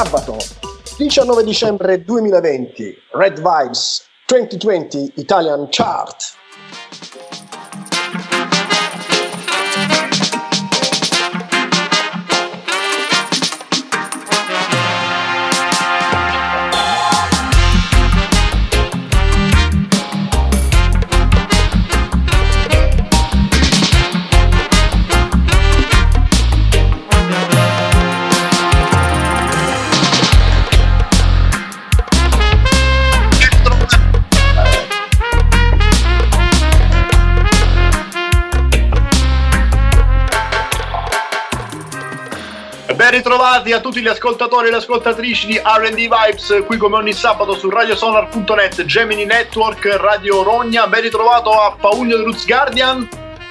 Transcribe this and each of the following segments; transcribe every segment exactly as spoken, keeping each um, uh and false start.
Sabato diciannove dicembre duemilaventi, Red Vibes duemilaventi Italian Chart. Ben ritrovati a tutti gli ascoltatori e le ascoltatrici di R and D Vibes, qui come ogni sabato su radiosonar punto net, Gemini Network, Radio Rogna. Ben ritrovato a Paulio The Roots Guardian.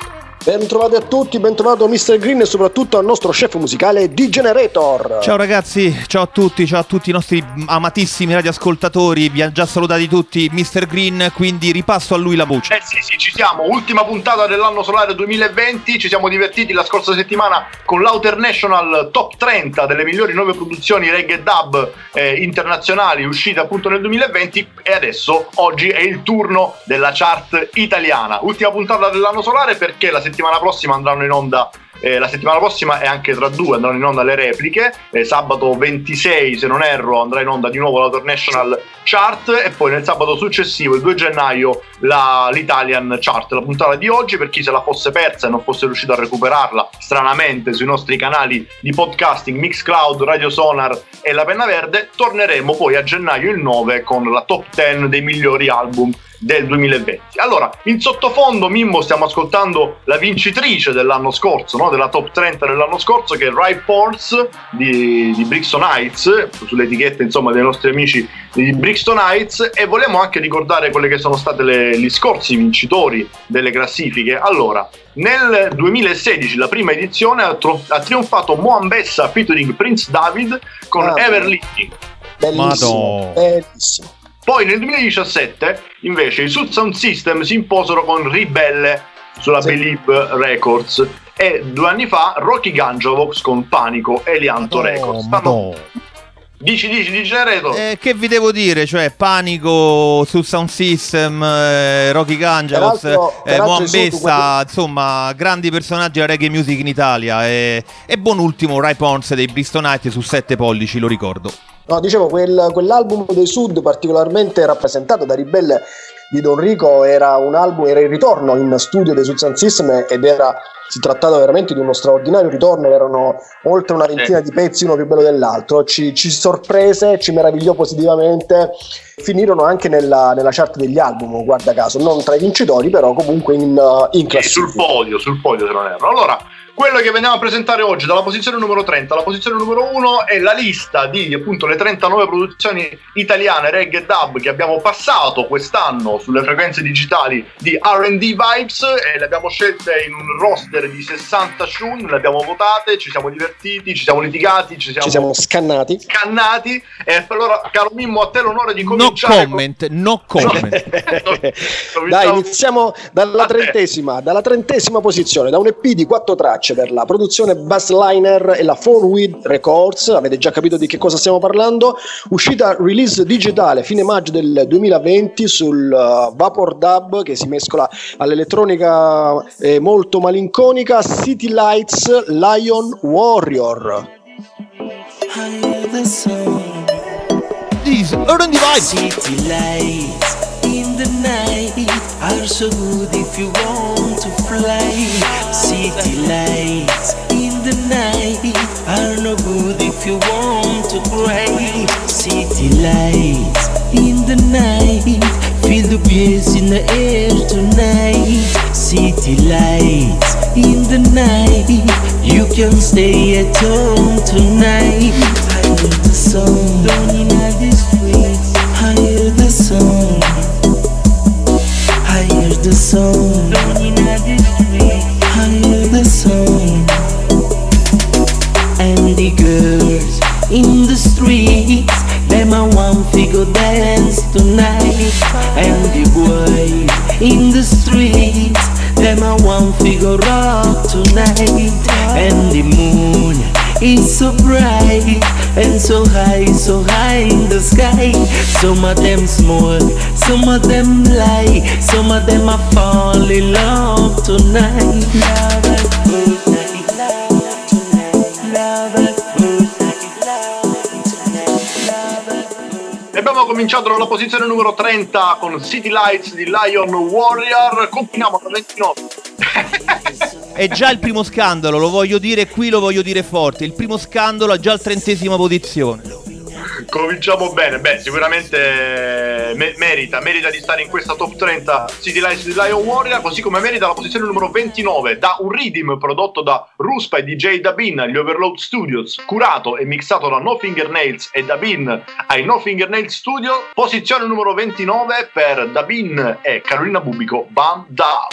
Ben trovati a tutti, ben trovato mister Green e soprattutto al nostro chef musicale D-Generator. Ciao ragazzi, ciao a tutti, ciao a tutti i nostri amatissimi radioascoltatori. Vi ha già salutati tutti mister Green, quindi ripasso a lui la voce. Eh sì, sì, ci siamo. Ultima puntata dell'anno solare duemilaventi. Ci siamo divertiti la scorsa settimana con l'Outernational Top trenta delle migliori nuove produzioni reggae dub eh, internazionali uscite appunto nel duemilaventi. E adesso, oggi, è il turno della chart italiana. Ultima puntata dell'anno solare perché la settimana prossima andranno in onda eh, la settimana prossima e anche tra due andranno in onda le repliche. eh, sabato ventisei, se non erro, andrà in onda di nuovo l'Outernational Chart e poi nel sabato successivo, il due gennaio, la, l'Italian Chart. La puntata di oggi, per chi se la fosse persa e non fosse riuscito a recuperarla stranamente sui nostri canali di podcasting Mixcloud, Radio Sonar e La Penna Verde, torneremo poi a gennaio il nove con la top dieci dei migliori album del duemilaventi. Allora, in sottofondo, Mimmo, stiamo ascoltando la vincitrice dell'anno scorso, no? Della top trenta dell'anno scorso, che è Ripe Horse di, di Brixton Heights, sulle etichette insomma dei nostri amici di Brixton Heights, e vogliamo anche ricordare quelle che sono state le, gli scorsi vincitori delle classifiche. Allora, nel duemilasedici, la prima edizione, ha, tro- ha trionfato Moambessa featuring Prince David con ah, Everlifting. Bellissimo, bellissimo. Poi nel duemiladiciassette invece i Sud Sound System si imposero con Ribelle sulla sì. Believe Records, e due anni fa Rocky Ganjavox con Panico e Lianto oh, Records. Stanno... Dici, dici, dici Reto. Eh, che vi devo dire, cioè Panico, Sud Sound System, eh, Rocky Ganjavox, eh, Moambessa, insomma grandi personaggi della reggae music in Italia, e, e buon ultimo Ripe Horse dei Brixton Heights su sette pollici, lo ricordo. No, dicevo, quel, quell'album dei Sud particolarmente rappresentato da Ribelle di Don Rico era un album, era il ritorno in studio dei Sud Sound System ed era, si trattava veramente di uno straordinario ritorno. Erano oltre una ventina di pezzi, uno più bello dell'altro, ci, ci sorprese, ci meravigliò positivamente. Finirono anche nella, nella chart degli album, guarda caso, non tra i vincitori, però comunque in, in classifica. Sul podio, sul podio se non erro. Allora, quello che veniamo a presentare oggi, dalla posizione numero trenta alla posizione numero uno, è la lista di appunto le trentanove produzioni italiane reggae dub che abbiamo passato quest'anno sulle frequenze digitali di R and D Vibes, e le abbiamo scelte in un roster di sessanta tune, le abbiamo votate, ci siamo divertiti, ci siamo litigati, ci siamo, ci siamo scannati. scannati e allora, caro Mimmo, a te l'onore di cominciare. No comment, con... no comment. Dai, iniziamo dalla trentesima, dalla trentesima posizione, da un E P di quattro tracce per la produzione Bassliner e la Four Weed Records. Avete già capito di che cosa stiamo parlando. Uscita release digitale fine maggio del duemilaventi sul uh, Vapor Dub, che si mescola all'elettronica eh, molto malinconica, City Lights Lion Warrior. These are the vibes. City lights in the night are so good if you want to fly. City lights in the night are no good if you want to cry. City lights in the night, feel the breeze in the air tonight. City lights in the night, you can stay at home tonight. I hear the song down in the streets. I hear the song. I hear the song down in the streets. I hear the song. And the girls in the streets, them a one figure dance tonight. And the boys in the streets, them a one figure rock tonight. And the moon is so bright and so high, so high in the sky. Some of them small, some of them lie, some of them are fall in love tonight. Love at first sight, love tonight, love at first sight, love tonight, love at first sight. E abbiamo cominciato dalla posizione numero trenta con City Lights di Lion Warrior. Continuiamo alla ventinove. È già il primo scandalo, lo voglio dire qui, lo voglio dire forte. Il primo scandalo ha già il trentesima posizione. Cominciamo bene, beh sicuramente me- merita, merita di stare in questa top trenta City Lights di Lion Warrior, così come merita la posizione numero ventinove da un rhythm prodotto da Ruspa e D J Dabin agli Overload Studios, curato e mixato da No Fingernails e Dabin ai No Fingernails Studio. Posizione numero ventinove per Dabin e Carolina Bubico, Bam Da.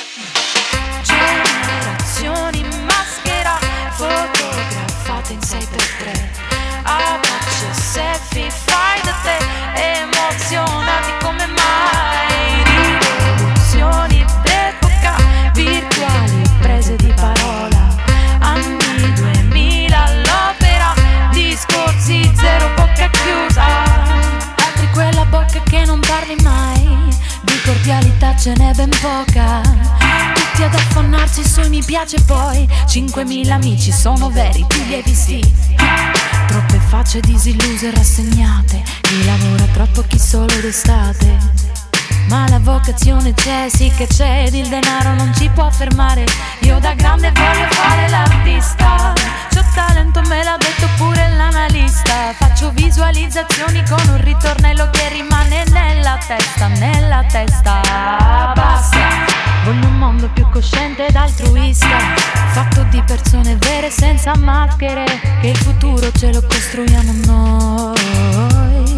Generazioni in maschera, fotografate in sei per tre, abbraccio e selfie fai da te, emozionati come mai, rivoluzioni d'epoca, virtuali prese di parola, anni duemila all'opera, discorsi zero bocca chiusa, apri quella bocca che non parli mai, di cordialità ce n'è ben poca, tutti ad affannarsi sui mi piace poi, cinquemila amici sono veri, più lievi sì, troppe facce disilluse e rassegnate, chi lavora troppo, chi solo d'estate, ma la vocazione c'è, sì che c'è, ed il denaro non ci può fermare, io da grande voglio fare l'artista, c'ho talento, me l'ha detto pure l'analista, faccio visualizzazioni con un ritornello che rimane nella testa, nella testa, basta. Voglio un mondo più cosciente ed altruista, fatto di persone vere senza maschere, che il futuro ce lo costruiamo noi.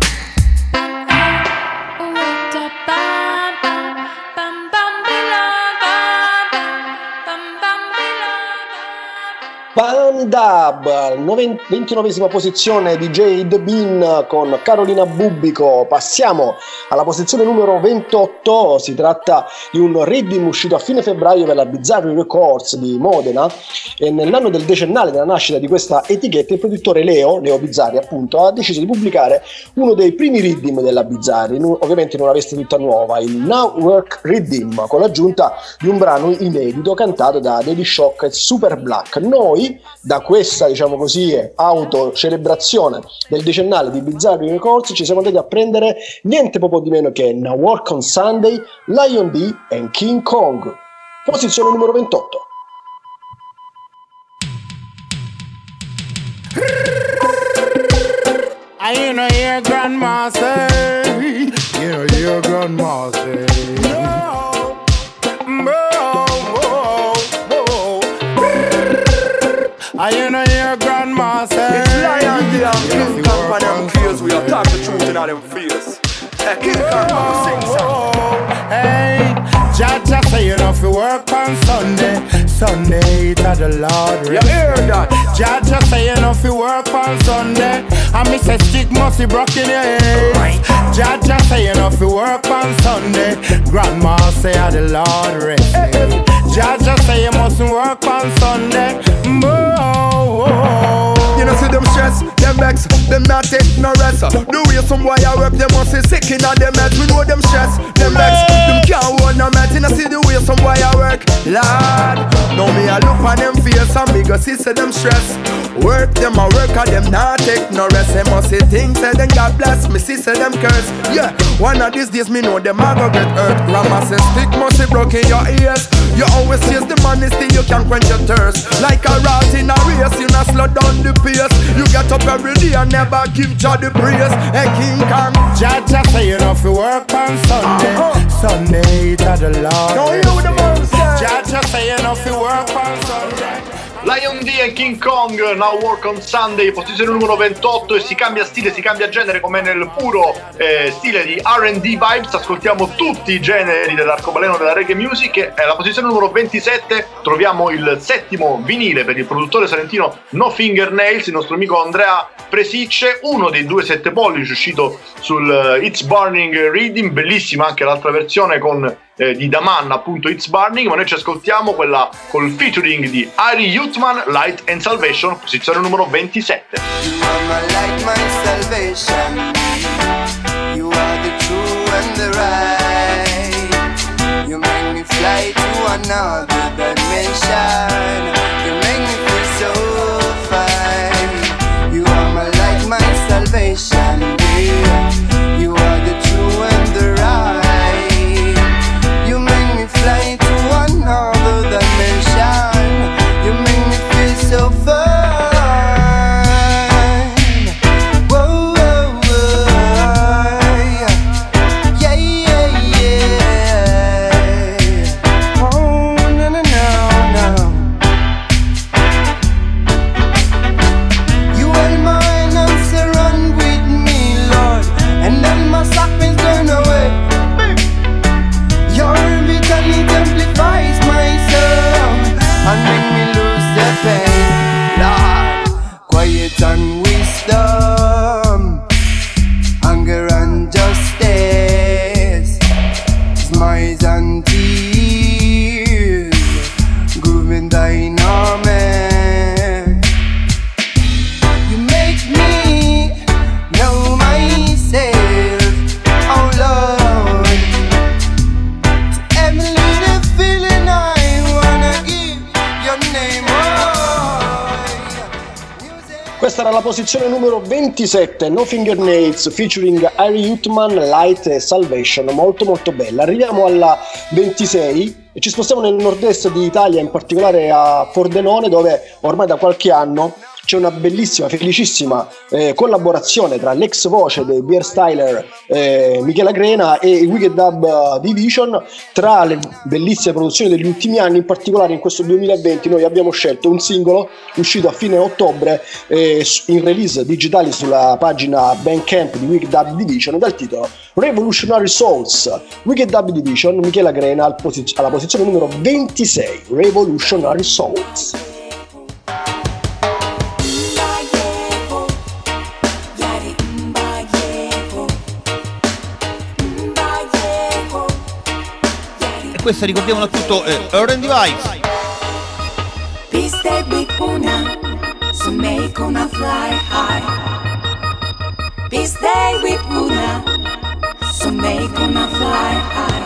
Bam Dab, ventinovesima posizione D J Dabin con Carolina Bubico. Passiamo alla posizione numero ventotto, si tratta di un rhythm uscito a fine febbraio per la Bizzarri Records di Modena, e nell'anno del decennale della nascita di questa etichetta il produttore Leo, Leo Bizzarri appunto, ha deciso di pubblicare uno dei primi rhythm della Bizzarri, ovviamente in una veste tutta nuova, il Now Work Rhythm, con l'aggiunta di un brano inedito cantato da Daddy Shock e Super Black. Noi da questa, diciamo così, autocelebrazione del decennale di Bizzarri Records ci siamo andati a prendere niente poco di meno che Now Work on Sunday, Lion D e King Kong. Posizione numero ventotto. I know your grandma say, you know your grandma say, no, no. I know your grandma say, it's Lion D and King Kong and them fears, we are talking the truth in all them fears. Hey, King Kong, oh, sing something. Hey, Jaja say you know fi work on Sunday, Sunday to the Lord rest. You hear that? Jaja say you know fi work on Sunday, and me say stick must be broken your head. Right. Jaja say you know fi work on Sunday, Grandma say a the Lord rest. Hey, hey. Jaja say you must work on Sunday. Oh, oh, oh. You know see them stress, them vex, them not take no rest. The way some boy a work, them must be sick in a them head. We know them stress, them vex, them can't hold no met. You know see the way some boy a work, Lord. Now me a look on them face and me go see say them stress. Work them a work and them not take no rest. They must say things say them God bless me, see say them curse. Yeah, one of these days me know them a go get hurt. Grandma says stick must be broken your ears. You always chase the money, still you can't quench your thirst. Like a rat in a race, you not slow down the pace. You get up every day and never give Jah the praise. Hey King Kong, Jaja say you know fi work on Sunday, uh-huh. Sunday to the Lord. Don't hear what the man say. Jaja say you know fi work on Sunday. Lion D e King Kong, Now Work on Sunday, posizione numero ventotto, e si cambia stile, si cambia genere come nel puro eh, stile di R and D vibes, ascoltiamo tutti i generi dell'arcobaleno della reggae music, e alla posizione numero ventisette troviamo il settimo vinile per il produttore salentino No Fingernails, il nostro amico Andrea Presicce, uno dei due sette pollici uscito sul uh, It's Burning Reading, bellissima anche l'altra versione con eh, di Daman, appunto It's Burning, ma noi ci ascoltiamo quella col featuring di Ari Yutman, Light and Salvation, posizione numero ventisette. You are my light, my salvation. You are the true and the right. You make me fly to another dimension. You make me feel so fine. You are my light, my salvation. Yeah. You are the true and the right. You make me fly to another dimension. You make me feel so fine. And wisdom, anger and justice, smiles and tears, grooving dynamic. You make me know myself, oh Lord. To every little feeling I wanna give your name, oh. Questa era la posizione numero ventisette, No Fingernails featuring Ari Yutman, Light e Salvation, molto molto bella. Arriviamo alla ventisei e ci spostiamo nel nord-est d'Italia, in particolare a Pordenone, dove ormai da qualche anno c'è una bellissima, felicissima eh, collaborazione tra l'ex voce dei Bear Styler, eh, Michela Grena, e i Wicked Dub Division. Tra le bellissime produzioni degli ultimi anni, in particolare in questo duemilaventi, noi abbiamo scelto un singolo uscito a fine ottobre eh, in release digitali sulla pagina Bandcamp di Wicked Dub Division, dal titolo Revolutionary Souls. Wicked Dub Division, Michela Grena al posi- alla posizione numero ventisei, Revolutionary Souls. Questa, ricordiamolo a tutto, è Earth and Device. Piste with una, so make una fly high. Piste with una, so make una fly high.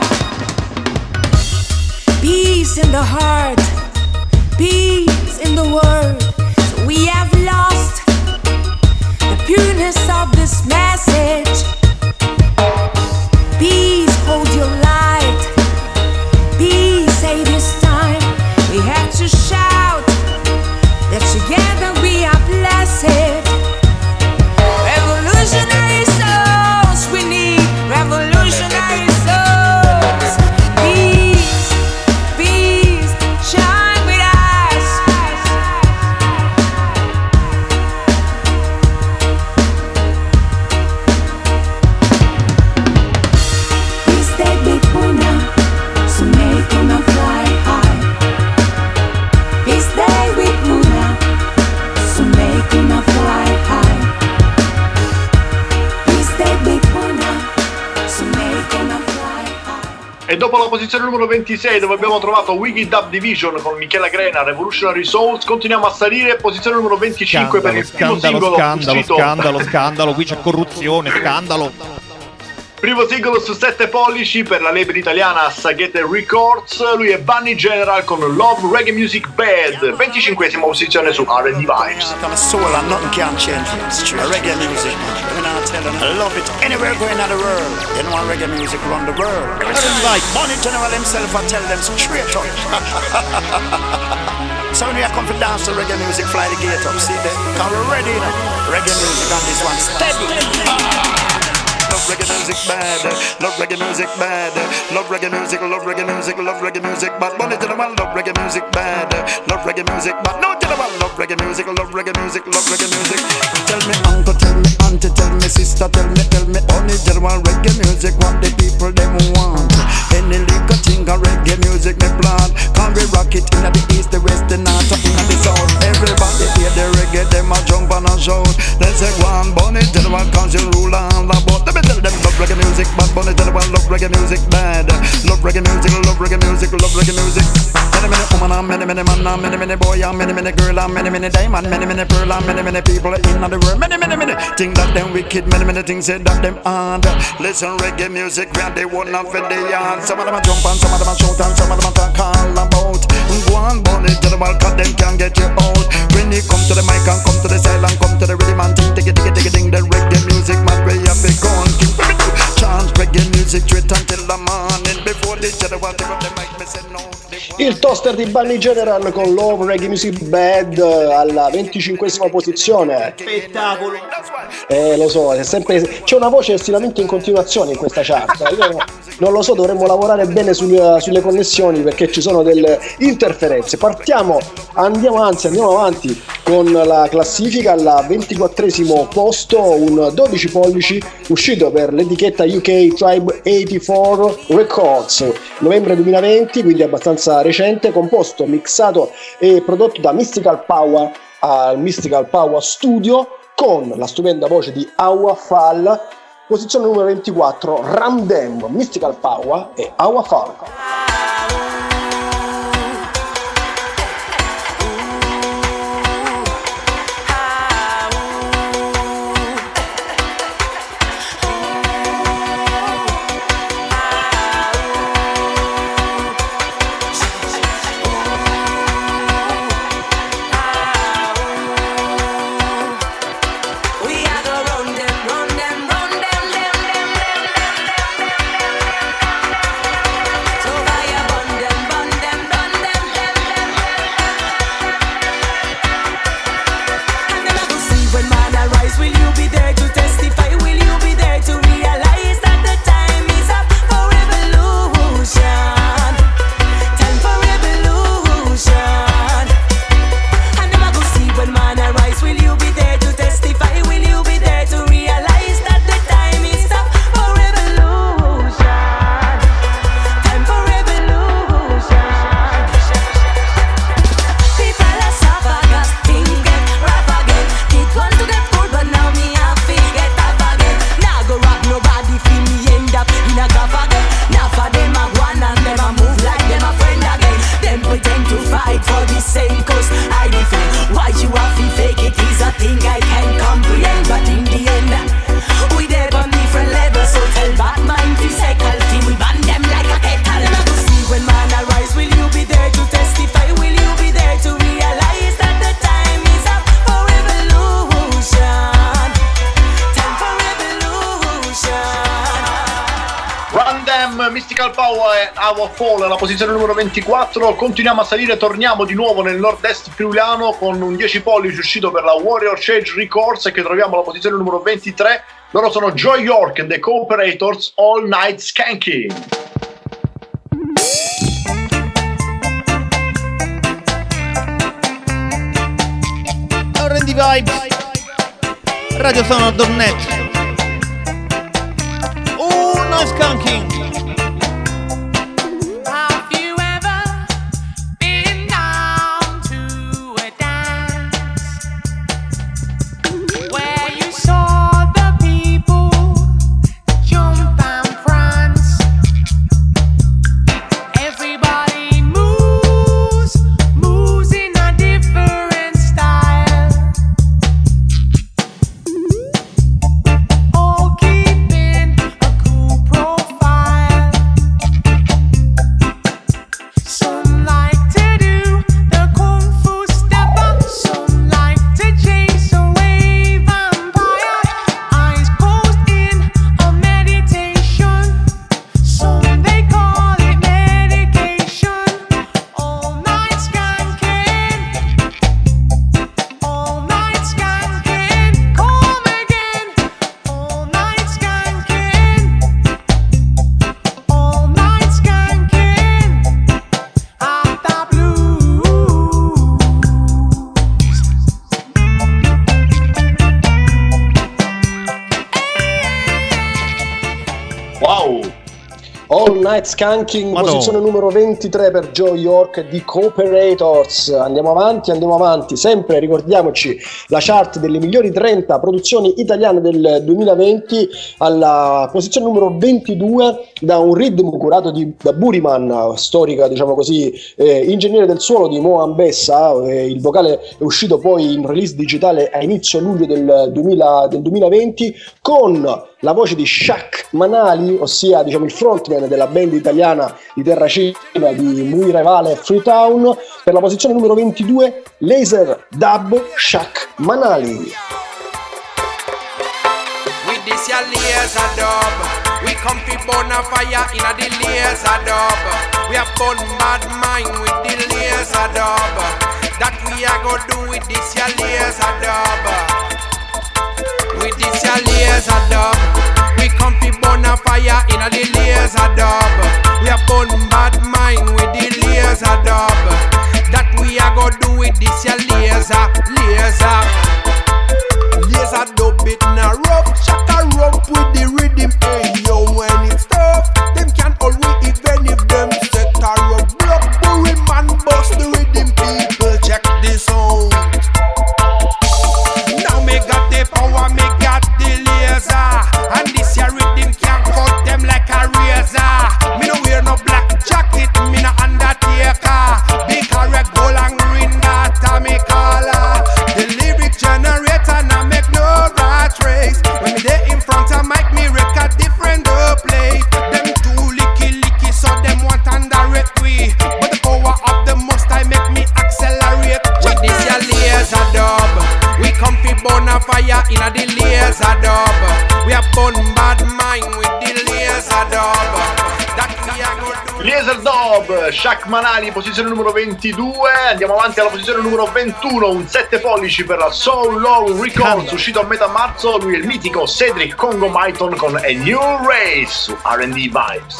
Peace in the heart, peace in the world. So we have lost the pureness of this message. Peace, hold your light. Peace, save this time. We have to shout that together we are blessed. Revolutionary souls, we need revolutionary souls. Peace, peace, shine with us. Peace, stay with una. So make una fly high. Peace stay with una. So make una fly high. Peace stay with una. So make una fly high. E dopo la posizione numero ventisei, dove abbiamo trovato Wicked Dub Division con Michela Grena, Revolutionary Souls, continuiamo a salire. Posizione numero venticinque Scandalo, per il primo scandalo, singolo scandalo, uscito. scandalo, scandalo, qui c'è corruzione, scandalo. Primo singolo su sette pollici per la label italiana Saghete Records. Lui è Bunny General con Love Reggae Music Bad, venticinquesima posizione su R and D Vibes. Soul and nothing can change it. Reggae music, I love it anywhere going in the world. You know reggae music around the world. Bunny General himself, I tell them straight up. So when we come for dance to reggae music, fly the gate up, see that? Cause we're ready now. Reggae music on this one, steady. Love reggae music bad, love reggae music bad, love reggae music, love reggae music, love reggae music, but Bunny General, love reggae music bad, love reggae music, but no General, love reggae music, love reggae music, love reggae music. Tell me uncle, tell me auntie, tell me sister, tell me, tell me Bunny General, reggae music, what the people them want. Any little thing of reggae music me plan, can we rock it in the east, the west, the north, in the south. Everybody hear the reggae, them a jump and a shout. They say one Bunny General, cause you rule all about the Tell them love reggae music, Bad Bunny tell them love reggae music bad. Love reggae music, love reggae music, love reggae music. Many many woman and many many man and many many boy and many many girl and many many diamond, many many pearl and many many people in the world. Many many many think that them wicked, many many things say that them hard. Listen reggae music, we are the one of the yard. Some of them a jump and some of them a shout and some of them a talk all about. Go on, Bunny, tell them all 'cause them can get you out. When you come to the mic and come to the style and come to the rhythm and ting, dig it, dig it, dig it, ding. The reggae music, man, where you be gone. Chant reggae music straight until the morning. Before they tell the one take up the mic, me say no. Il toaster di Bunny General con Love Reggae Music Bad alla venticinquesima posizione. Spettacolo. Eh, lo so, è sempre, c'è una voce ostinamento in continuazione in questa chart. Io non lo so, dovremmo lavorare bene sul, sulle connessioni perché ci sono delle interferenze. Partiamo, andiamo anzi, andiamo avanti con la classifica. Al ventiquattresimo posto un dodici pollici uscito per l'etichetta U K Tribe ottantaquattro Records, novembre duemilaventi, quindi abbastanza recente, composto, mixato e prodotto da Mystical Power al Mystical Power Studio con la stupenda voce di Awa Fall. Posizione numero ventiquattro, Ramdam, Mystical Power e Awa Fall. Mystical Power e Our Fall alla posizione numero ventiquattro. Continuiamo a salire, torniamo di nuovo nel nord-est friulano con un dieci pollici uscito per la Warrior Cage Records e che troviamo alla posizione numero ventitré. Loro sono Joy York and The Cooperators, All Night Skanking. R and D Vibes, Radio Sono punto net. All Night Skanking. All keeping a cool profile. All Night Skanking, Madonna. Posizione numero ventitré per Joe York di Cooperators. Andiamo avanti, andiamo avanti, sempre ricordiamoci la chart delle migliori trenta produzioni italiane del duemilaventi. Alla posizione numero ventidue, da un ritmo curato di, da Buriman, storica diciamo così, eh, ingegnere del suono di Mo Ambessa. Eh, il vocale è uscito poi in release digitale a inizio luglio del, duemila, del duemilaventi, con la voce di Shaq Manali, ossia diciamo il frontman della band italiana di Terracina di Muy Revale e Freetown. Per la posizione numero ventidue, Laser Dub, Shaq Manali. With this ya laser dub, we come fi burn a fire in a the laser dub. We have burn bad mind with the laser dub. That we are gonna do with this ya laser dub. With this ya laser dub, we come fi burn a fire in a the laser dub. We have burn bad mind with the laser dub. That we are gonna do with this ya laser, laser. Laser dub it na rough, shaka rough with the rhythm. Hey yo, when it's tough, them can't hold we even if them set a rough block. Bury man bust the rhythm, people check this out. Now me got the power, me got the laser, and this your rhythm can cut them like a razor. Me no wear no black jacket, me no undertaker. Big correct gold and green data me color. The lyric generator now make no rat race. When me dey in front of mic, me record different uh, play. Them too licky licky, so them want underrate we. But the power of the most I make me accelerate. With this your laser dub, we come fi burn a fire in a the laser dub. We have burn bad mind with the laser dub. That we are gonna do. Laser Dub, Shaq Manali, posizione numero ventidue. Andiamo avanti alla posizione numero ventuno, un sette pollici per la Soul Low Records, uscito a metà marzo. Lui è il mitico Cedric Congo Myton con A New Race su R and D Vibes.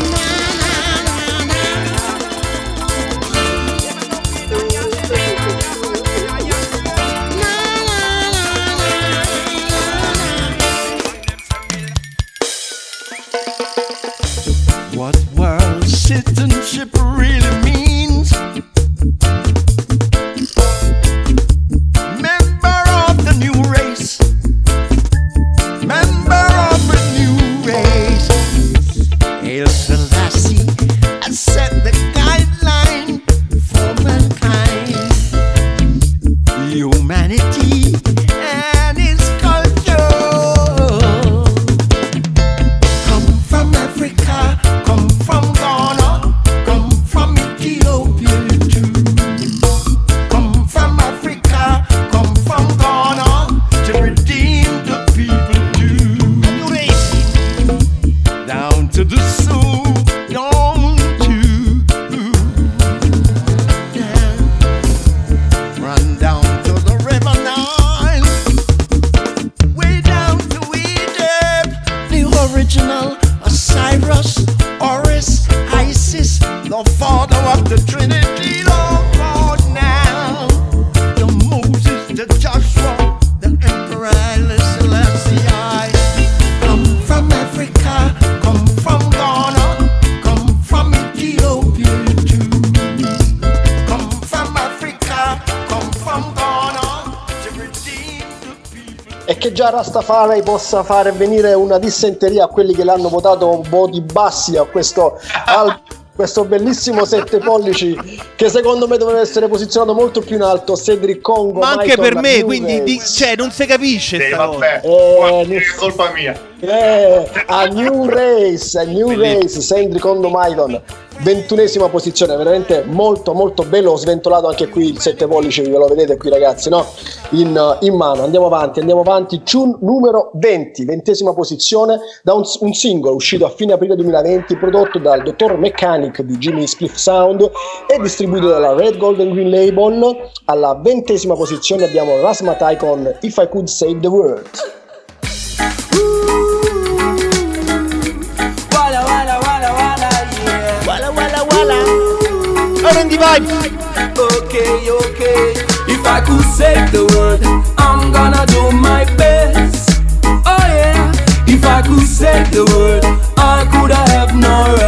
What world citizenship really means. Member of the new race. Member of the new race. Hail Selassie has set the guideline for mankind. Humanity and its culture. Come from Africa, come from Ghana, come from Ethiopia too. Come from Africa, come from Ghana, to redeem the people too. Down to the soul, down to down. Run down to the river Nile, way down to Egypt. The original Osiris, Horus, Isis, the father of the Trinity, Lord God now. The Moses, the Joshua, the Emperor Haile Selassie. Come from Africa, come from Ghana, come from Ethiopia too. Come from Africa, come from Ghana, to redeem the people. E che già Rastafari possa fare venire una dissenteria a quelli che l'hanno votato voti bassi a questo album, questo bellissimo sette pollici che secondo me doveva essere posizionato molto più in alto. Cedric Congo, Ma anche Myton, per me, New quindi di- Race. cioè non si capisce Sì, sta vabbè, cosa. Eh, guarda, è colpa mia. Eh, a New Race, a New Race, Cedric Congo Myton, ventunesima posizione, veramente molto molto bello. Ho sventolato anche qui il sette pollici, ve lo vedete qui ragazzi, no? In, in mano. Andiamo avanti, andiamo avanti. Tune numero venti, ventesima posizione, da un, un singolo uscito a fine aprile duemilaventi, prodotto dal Dottor Mechanic di Jimmy Spliff Sound e distribuito dalla Red Gold and Green Label. Alla ventesima posizione abbiamo Rasmatai con If I Could Save the World. Walla walla walla walla yeah. Walla walla walla. R and D Vibes. Okay, okay. If I could save the world, I'm gonna do my best. Oh yeah. If I could save the world, I could have no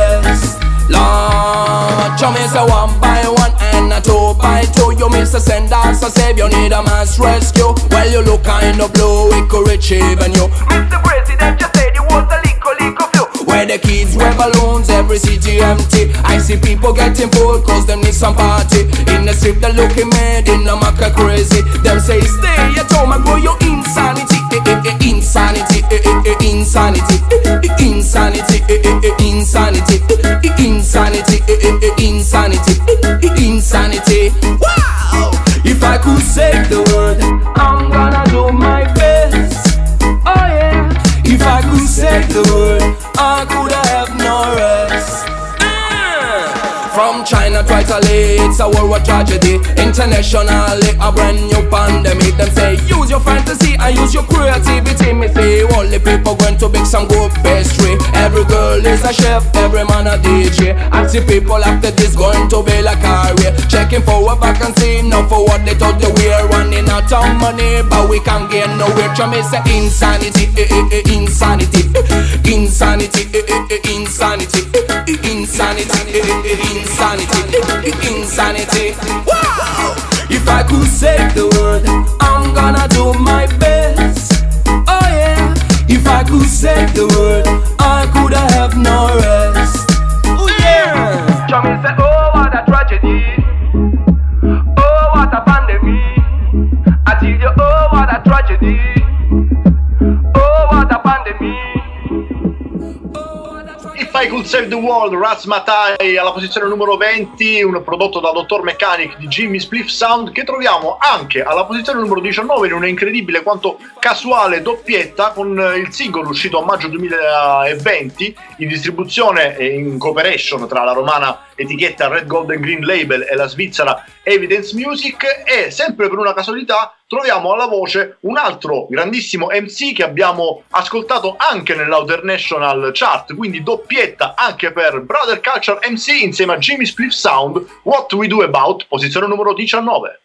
So me say one by one and a two by two. You miss a send us a save, you need a mass rescue. Well, you look kind of blue, it could reach even you. Mister President, you said you was a lico lico few. Where the kids wear balloons, every city empty. I see people getting bored cause them need some party. In the strip they looking mad, in the market crazy. Them say stay at home and grow your insanity. Insanity, insanity, insanity, insanity, insanity, insanity, insanity. Wow! If I could save the world, I'm gonna do my best. Oh yeah. If I could save the world, I could have no rest. From China to Italy, it's a worldwide tragedy. Internationally, a brand new pandemic. Them say, use your fantasy and use your creativity. Me say, all the people going to bake some good pastry. Every girl is a chef, every man a D J. I see people after this going to be like a career. Checking for a vacancy, not for what they thought they were. Running out of money, but we can't get nowhere. Try me say, insanity, eh, eh, eh, insanity, insanity, eh, eh, eh, insanity, insanity, eh, eh, eh, insanity, insanity. Wow! If I could save the world, I'm gonna do my best. Oh yeah. If I could save the world, I could have no rest. Oh yeah. Chummy say, oh what a tragedy. Oh what a pandemic. I tell you, oh what a tragedy. Oh what a pandemic. If I Could Save the World, Razzmatazz alla posizione numero venti, un prodotto da Doctor Mechanic di Jimmy Spliff Sound, che troviamo anche alla posizione numero diciannove in una incredibile quanto casuale doppietta con il singolo uscito a maggio duemilaventi in distribuzione e in cooperation tra la romana etichetta Red Gold and Green Label e la svizzera Evidence Music, e sempre per una casualità troviamo alla voce un altro grandissimo M C che abbiamo ascoltato anche nell'Outer National Chart, quindi doppietta anche per Brother Culture M C insieme a Jimmy Spliff Sound, What We Do About, posizione numero diciannove.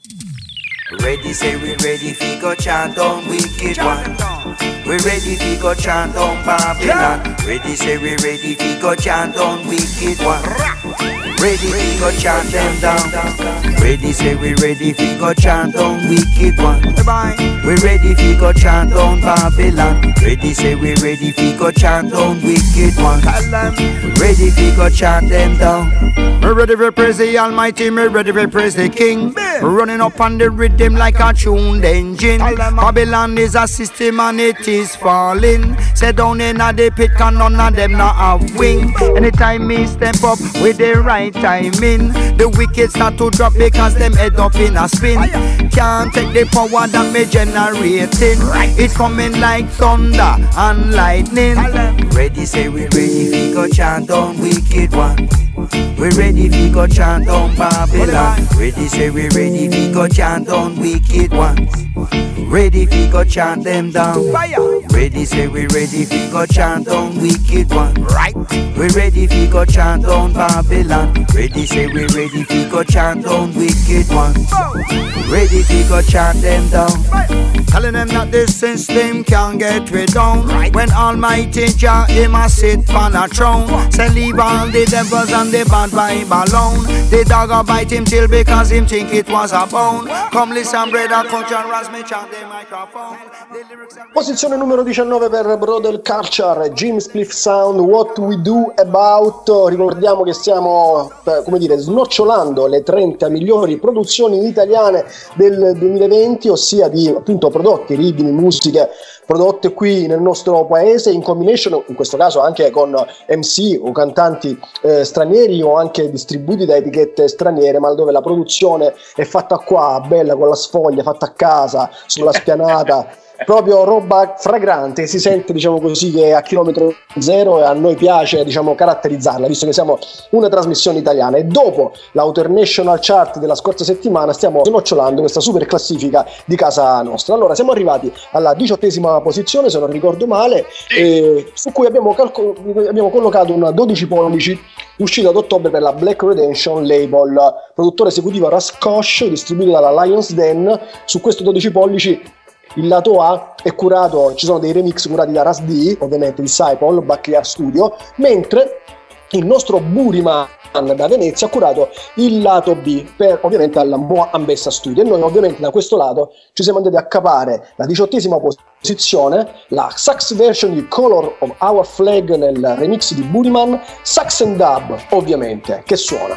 Ready, say we ready, fi go chant on wicked one. We ready, fi go chant on Babylon. Ready, say we ready, fi go chant on wicked one. Ready, fi go chant them down. Ready, say we ready, fi go chant on wicked one. We ready, fi go chant on Babylon. Ready, say we ready, fi go chant on wicked one. Ready, fi go chant them down. Me ready to praise the Almighty, me ready to praise the King. Running up on the rhythm like a tuned engine. Babylon is a system and it is falling. Say down in a the pit can none of them not have wing. Anytime me step up with the right timing, the wicked start to drop because them head up in a spin. Can't take the power that me generating. It's coming like thunder and lightning. Ready, say we ready, fi go chant on wicked one. We ready, fi go chant on Babylon. Ready, say we ready, fi go chant on wicked ones. Ready, fi go chant them down. Ready, say we ready, fi go chant on wicked one. Right. We ready, fi go chant on Babylon. Ready, say we ready, fi go chant on wicked ones. Ready, fi go chant them down. Telling them that this system can't get rid down. When Almighty Jah him a sit on a throne. Say leave all the devils and the bad vibe alone. The dog a bite him till because him think it was a bone. Come listen brother, culture as me chant the microphone. Posizione numero diciannove per Brother Culture, Jim Spliff Sound, What We Do About. Ricordiamo che stiamo, come dire, snocciolando le trenta migliori produzioni italiane del duemilaventi, ossia di appunto prodotti, ritmi, musiche prodotte qui nel nostro paese in combination, in questo caso anche con M C o cantanti eh, stranieri o anche distribuiti da etichette straniere, ma dove la produzione è fatta qua, bella, con la sfoglia, fatta a casa, sulla spianata. Proprio roba fragrante, si sente, diciamo così, che è a chilometro zero, e a noi piace, diciamo, caratterizzarla, visto che siamo una trasmissione italiana. E dopo l'Outer National Chart della scorsa settimana stiamo snocciolando questa super classifica di casa nostra. Allora siamo arrivati alla diciottesima posizione, se non ricordo male, eh, su cui abbiamo, calcol- abbiamo collocato un dodici pollici uscito ad ottobre per la Black Redemption Label, produttore esecutivo Raskosh, distribuito dalla Lions Den. Su questo dodici pollici il lato A è curato, ci sono dei remix curati da Ras D, ovviamente Disciple, Backyard Studio, mentre il nostro Buriman da Venezia ha curato il lato B per ovviamente alla Moa Ambessa Studio, e noi ovviamente da questo lato ci siamo andati a capare la diciottesima posizione, la sax version di Color of Our Flag nel remix di Buriman, Sax and Dub ovviamente, che suona.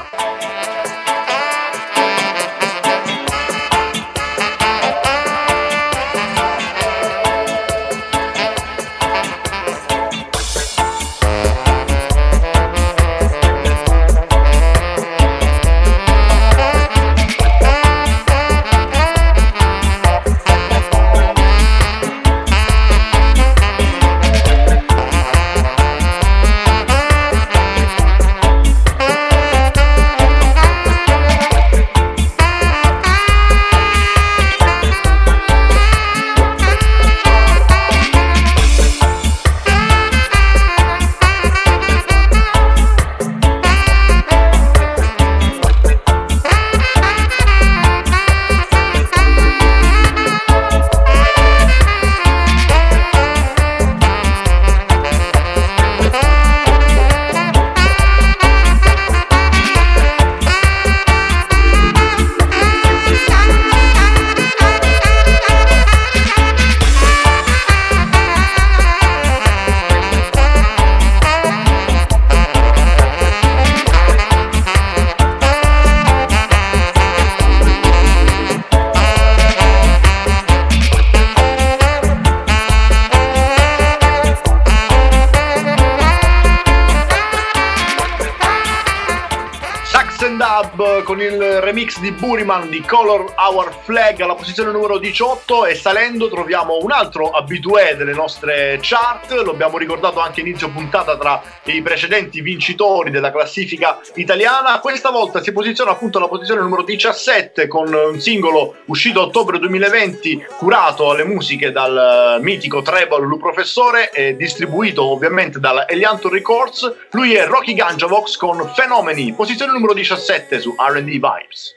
Con il remix di Buriman di Color Our Flag alla posizione numero diciotto, e salendo troviamo un altro abitué delle nostre chart. Lo abbiamo ricordato anche inizio puntata tra i precedenti vincitori della classifica italiana. Questa volta si posiziona appunto alla posizione numero diciassette con un singolo uscito a ottobre duemilaventi, curato alle musiche dal mitico Treble Lu Professore e distribuito ovviamente dalla Elianto Records. Lui è Rocky Ganjavox con Fenomeni, posizione numero diciassette su R and D Vibes.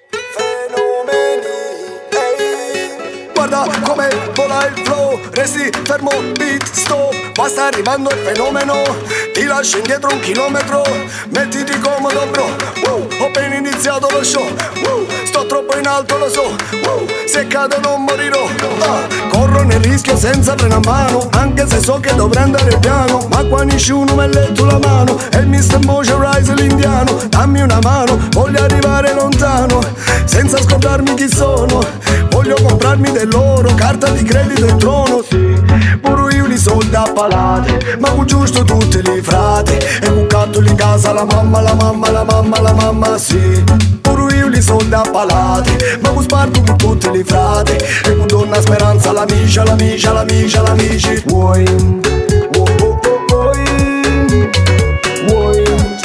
Guarda come vola il flow, resti fermo, beat, stop, ma sta arrivando il fenomeno, ti lascio indietro un chilometro, mettiti comodo bro, wow, ho appena iniziato lo show, wow, sto troppo in alto lo so, wow, se cado non morirò, ah, corro nel rischio senza freno a mano, anche se so che dovrei andare piano, ma qua nessuno mi ha letto la mano, è il mister Moisturize l'indiano, dammi una mano, voglio arrivare lontano, senza scordarmi chi sono, voglio comprarmi dell'oro, carta di credito e trono, sì, pure io li soldi a palate, ma con giusto tutti li frate, e bucato in casa la mamma, la mamma, la mamma, la mamma, sì, pure io li soldi a palate, ma con sparto con tutti li frate, e con donna speranza l'amica, l'amica, l'amica, l'amici, vuoi, vuoi, vuoi, vuoi,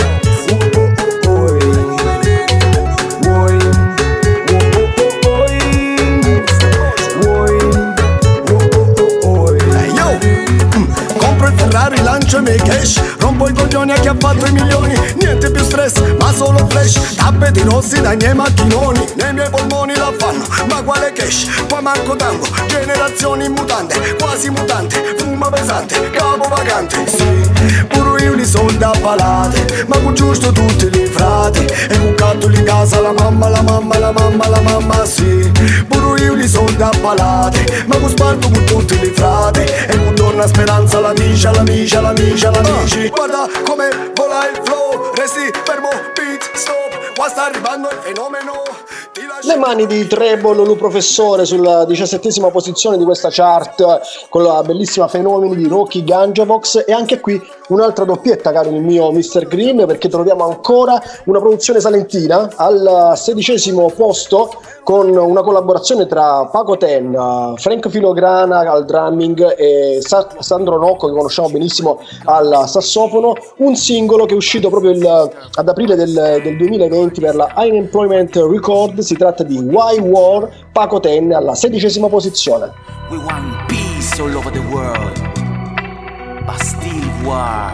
rilancio i miei cash, rompo i coglioni a chi ha fatto i milioni, niente più stress, ma solo flash, tappeti rossi dai miei macchinoni, nei miei polmoni la fanno, ma quale cash, poi manco tango, generazioni in mutante, quasi mutante, fuma pesante, capo vacante, sì, pure io li soldi a palate, ma con giusto tutti li frati, e un catto in casa la mamma, la mamma, la mamma, la mamma, sì, pure io li soldi a palate, ma con sparto con tutti li frati, e con donna speranza l'amica, l'amica, l'amica, l'amici, guarda come vola il flow, resti fermo, beat, stop, qua sta arrivando il fenomeno. Le mani di Treble Lu Professore sulla diciassettesima posizione di questa chart con la bellissima Fenomeni di Rocky Ganjavox, e anche qui un'altra doppietta, caro il mio mister Green, perché troviamo ancora una produzione salentina al sedicesimo posto con una collaborazione tra Paco Ten, Frank Filograna al drumming e Sa- Sandro Nocco, che conosciamo benissimo, al sassofono, un singolo che è uscito proprio il, ad aprile del, del duemilaventi per la Unemployment Record. Si tratta di Why War, Paco Ten alla sedicesima posizione. We want peace all over the world, but still war.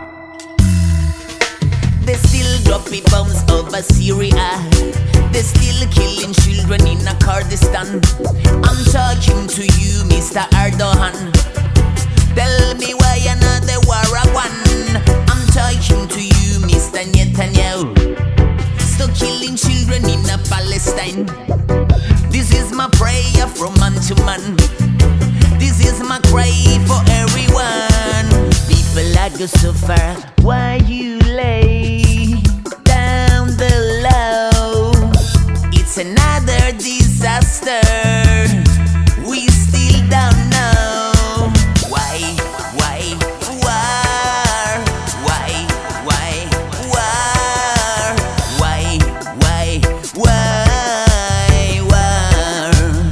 They still dropping bombs over Syria. They still killing children in Kurdistan. I'm talking to you, Mister Erdogan. Tell me why another war a one. I'm talking to you, Mister Palestine. This is my prayer from man to man. This is my cry for everyone. People are go suffer while you lay down the low. It's another disaster. We still don't know why, why, war, why, why, war, why, why, why, war,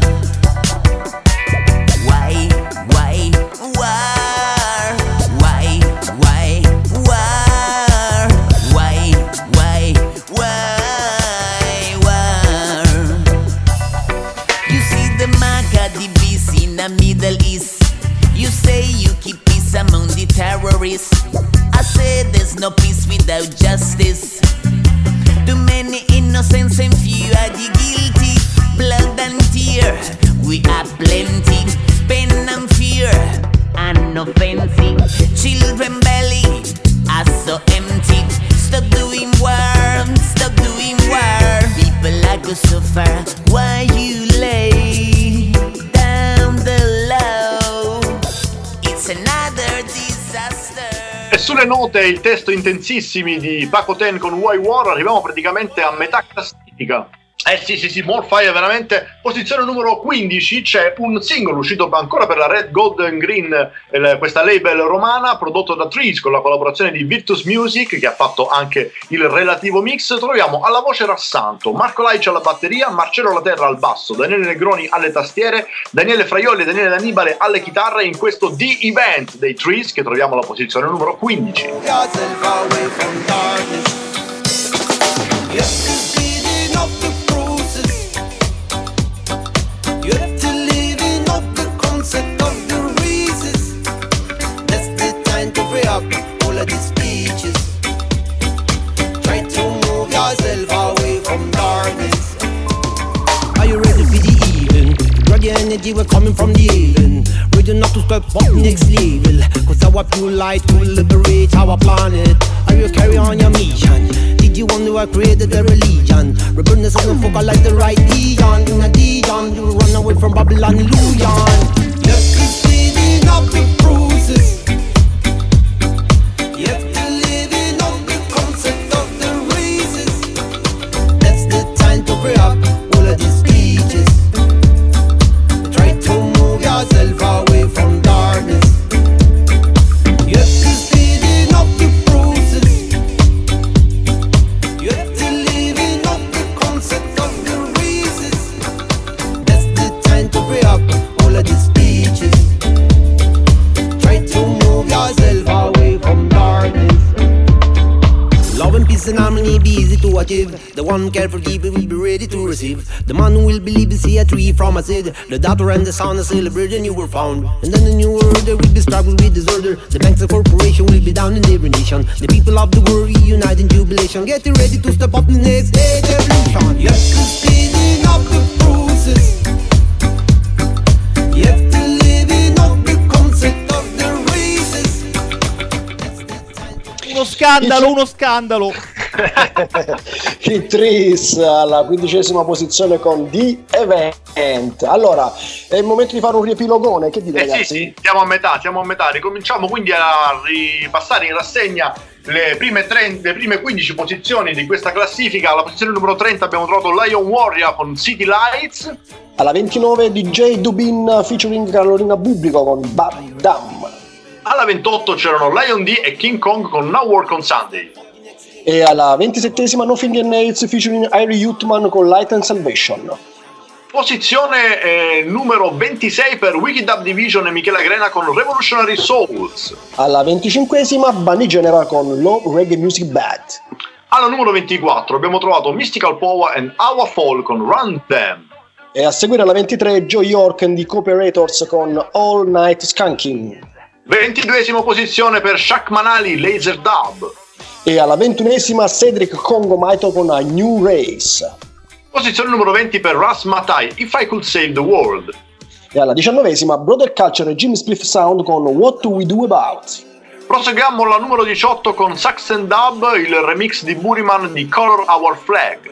why, why, war, why, why, war, why, why, why, war. You see the Maga, the beast in the Middle East. You say you keep peace among the terrorists. I say there's no peace without justice. Too many innocents and few are the guilty. Blood and tear, we are plenty. Pain and fear, and offensive. Children belly are so empty. Stop doing war, stop doing war. People are go suffer while you lay down the low. It's another disaster. E sulle note il testo intensissimi di Paco Ten con Why War arriviamo praticamente a metà classifica. Eh sì sì sì, Morfire veramente. Posizione numero quindici c'è un singolo uscito ancora per la Red, Gold and Green, eh, questa label romana, prodotto da Trees con la collaborazione di Virtus Music, che ha fatto anche il relativo mix. Troviamo alla voce Rassanto, Marco Laici alla batteria, Marcello Laterra al basso, Daniele Negroni alle tastiere, Daniele Fraioli e Daniele D'Annibale alle chitarre in questo The Event dei Trees, che troviamo alla posizione numero quindici. You have to live in up the concept of the reasons. That's the time to free up all of these speeches. Try to move yourself away from darkness. Are you ready for the even? Grab your energy, we're coming from the haven. Ready not to step up next level. Cause our pure light will liberate our planet. Are you carry on your mission? Did you wonder I created the religion? Rebellious and focus like the right Dion. In a Dion, you run away from Babylon illusion. Just keep speeding up the bruises. You have to live in on the concept of the reasons. That's the time to free up all of these speeches. Try to move yourself away from darkness. You have to speeding up the bruises. You have to live in on the concept of the reasons. That's the time to free up all of these speeches. Try to move yourself away from darkness. Love and peace and harmony be easy to achieve. The one care forgive will be ready to receive. The man who will believe will see a tree from a seed. The daughter and the son celebrate and you were found. And then the new world there will be struggle with disorder. The banks and corporation will be down in every nation. The people of the world unite in jubilation. Get ready to step up the next age evolution. You have to speeding up the bruises. You have to live in up the concept of the reasons. Uno scandalo, uno scandalo. I Trees alla quindicesima posizione con The Event. Allora, è il momento di fare un riepilogone. Che dite, eh ragazzi? Sì, sì, siamo a metà, siamo a metà. Ricominciamo quindi a ripassare in rassegna le prime, trenta, le prime quindici posizioni di questa classifica. Alla posizione numero trenta abbiamo trovato Lion Warrior con City Lights. Alla ventinove D J Dubin featuring Carolina Bubblico con Bad Dam. Alla ventotto c'erano Lion D e King Kong con Now Work on Sunday. E alla ventisettesima No Fingernails featuring Irie Yutman con Light and Salvation. Posizione eh, numero ventisei per Wicked Dub Division e Michela Grena con Revolutionary Souls. Alla venticinquesima Bunny General con Low Reggae Music Bad. Alla numero ventiquattro abbiamo trovato Mystical Power and Our Fall con Run Them. E a seguire alla ventitré Joe York and the Cooperators con All Night Skanking. ventiduesima posizione per Shaq Manali, Laser Dub. E alla ventunesima Cedric Congo Maito con A New Race. Posizione numero venti per Ras Matai, If I Could Save the World. E alla diciannovesima Brother Culture e Jimmy Spliff Sound con What Do We Do About. Proseguiamo alla numero diciotto con Sax and Dub, il remix di Buriman di Color Our Flag.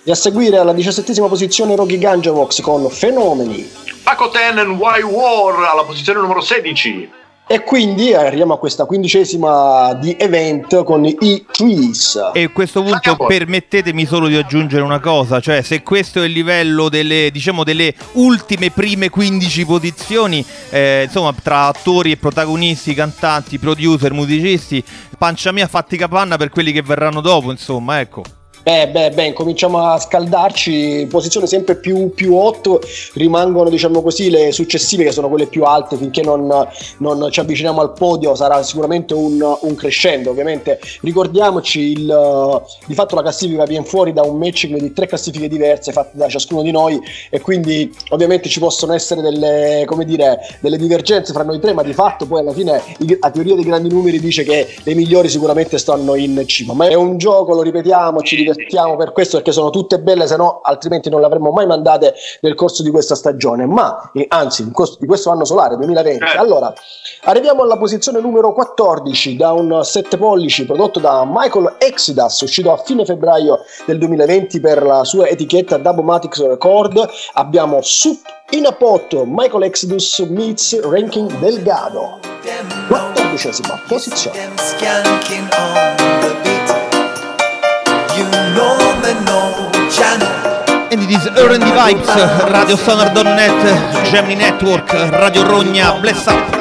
E a seguire alla diciassettesima posizione Rocky Ganjavox con Fenomeni. Paco Ten and Why War alla posizione numero sedici. E quindi arriviamo a questa quindicesima di Event con i Trees. E a questo punto permettetemi solo di aggiungere una cosa, cioè se questo è il livello delle, diciamo, delle ultime prime quindici posizioni, eh, insomma, tra attori e protagonisti, cantanti, producer, musicisti, pancia mia fatti capanna per quelli che verranno dopo, insomma, ecco. Eh beh, beh, cominciamo a scaldarci, posizioni sempre più, più hot, rimangono diciamo così le successive che sono quelle più alte, finché non, non ci avviciniamo al podio sarà sicuramente un, un crescendo. Ovviamente ricordiamoci, il, di fatto la classifica viene fuori da un matching di tre classifiche diverse fatte da ciascuno di noi e quindi ovviamente ci possono essere delle, come dire, delle divergenze fra noi tre, ma di fatto poi alla fine la teoria dei grandi numeri dice che le migliori sicuramente stanno in cima, ma è un gioco, lo ripetiamo, ci divertiamo per questo perché sono tutte belle, se no altrimenti non le avremmo mai mandate nel corso di questa stagione, ma eh, anzi in corso di questo anno solare duemilaventi. Allora arriviamo alla posizione numero quattordici da un sette pollici prodotto da Michael Exodus, uscito a fine febbraio del duemilaventi per la sua etichetta Dubomatics Record. Abbiamo Soup in a Pot, Michael Exodus meets Ranking Delgado, quattordicesima posizione. And it is R and D Vibes, Radio Sonar dot net, Gemini Network, Radio Rogna, bless up.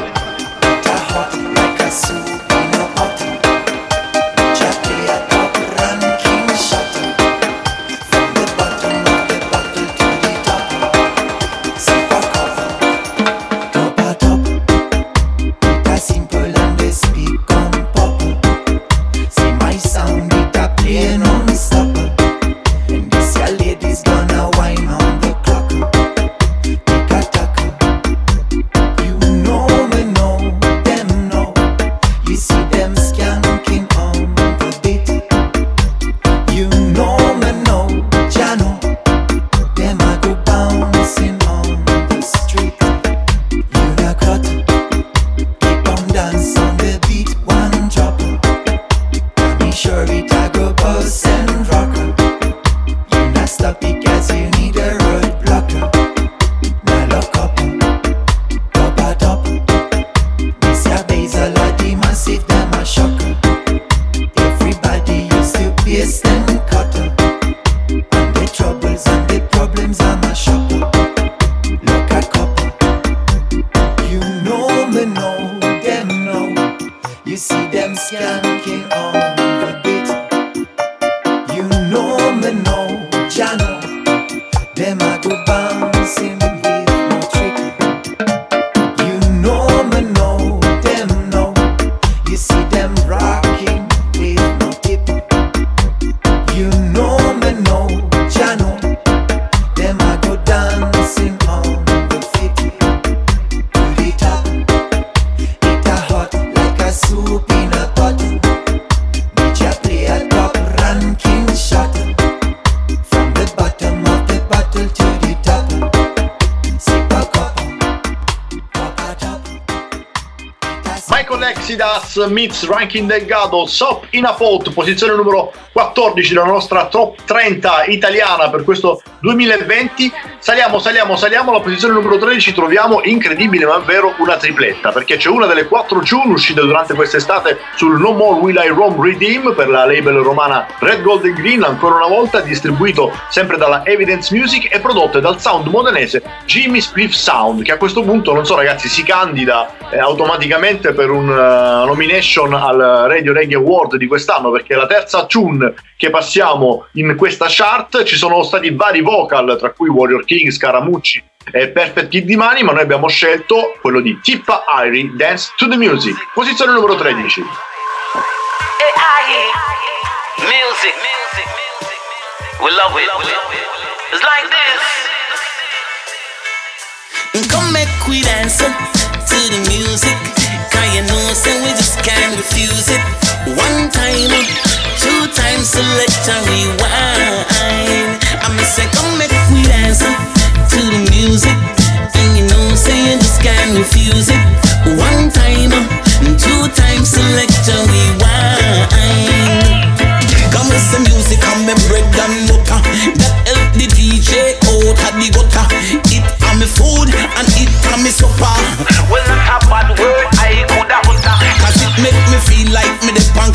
Meets Ranking Delgado, Sop in a Pot, posizione numero quattordici della nostra top trenta italiana per questo duemilaventi. Saliamo, saliamo, saliamo alla posizione numero tredici, troviamo, incredibile ma vero, una tripletta, perché c'è una delle quattro tune uscite durante quest'estate sul No More Will I Roam Redeem per la label romana Red Gold and Green, ancora una volta distribuito sempre dalla Evidence Music e prodotte dal sound modenese Jimmy Spliff Sound, che a questo punto, non so ragazzi, si candida eh, automaticamente per un uh, nomination al Radio Reggae Award di quest'anno, perché è la terza tune che passiamo in questa chart. Ci sono stati vari vocal, tra cui Warrior King, Scaramucci e Perfect Kid di Mani, ma noi abbiamo scelto quello di Tippa Irie, Dance to the Music, posizione numero tredici. Music, we love it, it's like this. Come make we dance to the music, cause you know say we just can't refuse it. One time, two times, select and rewind. I me say come make we dance to the music, and you know say you just can't refuse it. One time, two times, select and rewind. Come with the music, come and break down butter. That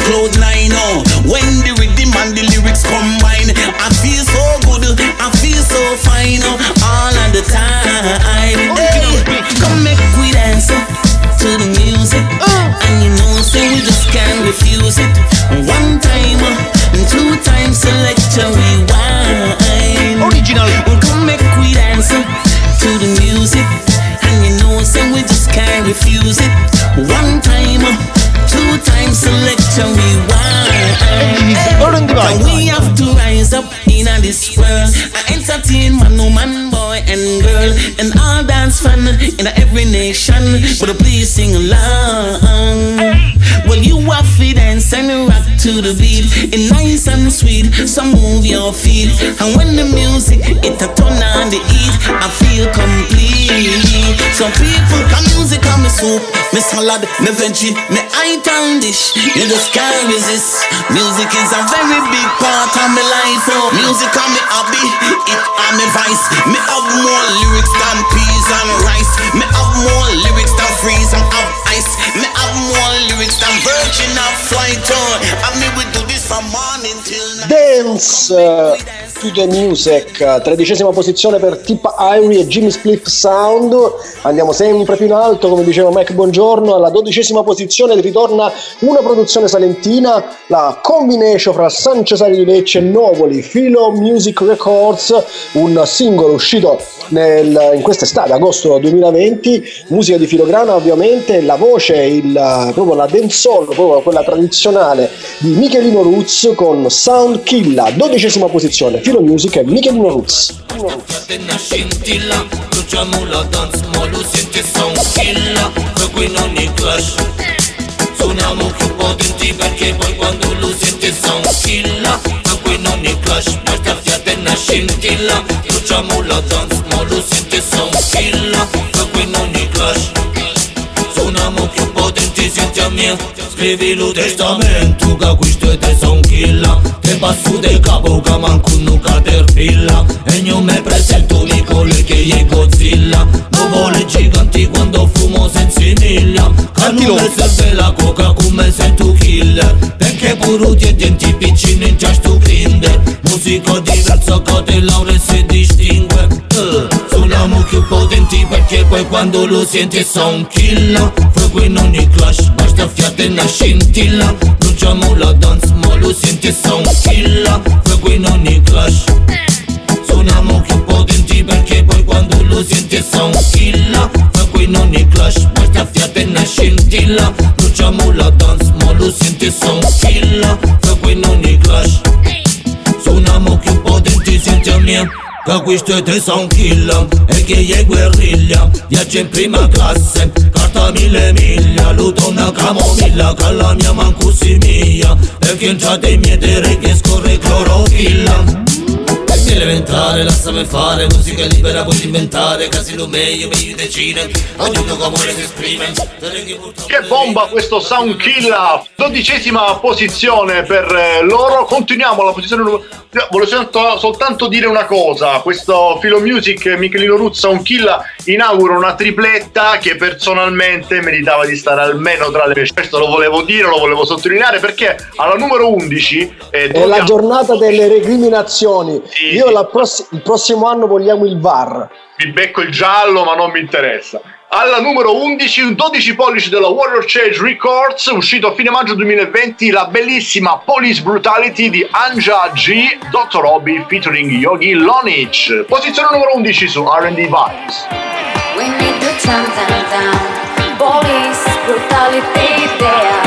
cloud nine. Oh, when the rhythm and the lyrics combine, I feel so good, I feel so fine. Oh, all of the time. Hey, come make we dance to the music, and you know, so we just can't refuse it. One time, two times, selector rewind. Original. Come make we dance to the music, and you know, so we just can't refuse it. One time, two times, selector rewind. And we have to rise up in this world and entertain man, no man, boy and girl, and all dance fun in every nation. But please sing along. Well, you have to dance and rock to the beat, it's nice and sweet, so move your feet. And when the music it a turn on the heat, I feel complete. Some people come music on me soup, me salad, me veggie, me item dish. You just can't resist. Music is a very big part of my life. Oh, music on me hobby, it on me vice. Me have more lyrics than peas and rice. Me have more lyrics than freeze and have ice. Me have more lyrics than virgin and flight on. And me we do this from morning till night. Dance uh, to the Music, tredicesima posizione per Tip Irie e Jimmy Split Sound. Andiamo sempre più in alto, come diceva Mike Buongiorno. Alla dodicesima posizione ritorna una produzione salentina, la combination fra San Cesare di Lecce e Novoli, Philo Music Records, un singolo uscito nel, in quest'estate, agosto duemilaventi, musica di filograna ovviamente, la voce, il, proprio la dancehall, proprio quella tradizionale di Michelino Roots con Sound Killa, dodicesima posizione, Philo Music e Michelino Roots. Suoniamo più potenti perché poi quando lo senti sound killa. Ma qui non è clash, basta fiata e una scintilla. Facciamo la dance, ma lo senti sound killa. Ma qui non è clash. Suoniamo più potenti, senti a me. Scrivi lo testamento che questo è te sound killa. Te passo de capo che manco un caterpilla. E non mi presento Nicole che è Godzilla. Nuvole giganti quando fumo senza miglia. Che non mi serve la coca come sento killer. Perché pure ti denti piccini in già sto grinder. Musica diversa che te laure si distingue. uh, Suoniamo più potenti perché poi quando lo senti sound killer. Fra qui non è clash, basta fiate e una scintilla. Lanciamo la dance ma lo senti sound killer. Fra qui non è clash. Suoniamo più potenti perché poi quando lo senti sound killer. Fra qui non è clash, basta fiate e una scintilla. Lanciamo la dance ma lo senti sound killer. Fra qui non è clash. Suoniamo più potenti, senti a me. Che questo è te sound killer e che è guerriglia. Viaggia in prima classe, carta mille miglia. Luto una camomilla che la mia manco si mia. Perché entrate in mie terre che scorre clorofilla. Perché deve entrare, lasciami fare. Musica libera puoi inventare. Casino meglio, meglio decine. Ognuno come si esprime. Che bomba questo sound killer. Dodicesima posizione per loro. Continuiamo alla posizione numero. Volevo soltanto, soltanto dire una cosa. Questo Philo Music Michelino Roots Sound Killer inaugura una tripletta che personalmente meritava di stare almeno tra le. Questo lo volevo dire, lo volevo sottolineare perché alla numero undici eh, è la giornata delle recriminazioni. Sì. Io la pross- il prossimo anno vogliamo il V A R. Mi becco il giallo ma non mi interessa. Alla numero undici, un dodici pollici della Warrior Cage Records, uscito a fine maggio duemilaventi, la bellissima Police Brutality di Anja G, doctor Obi featuring Yogi Lonich. Posizione numero undici su R and D Vibes. We need to turn them down. Police brutality there.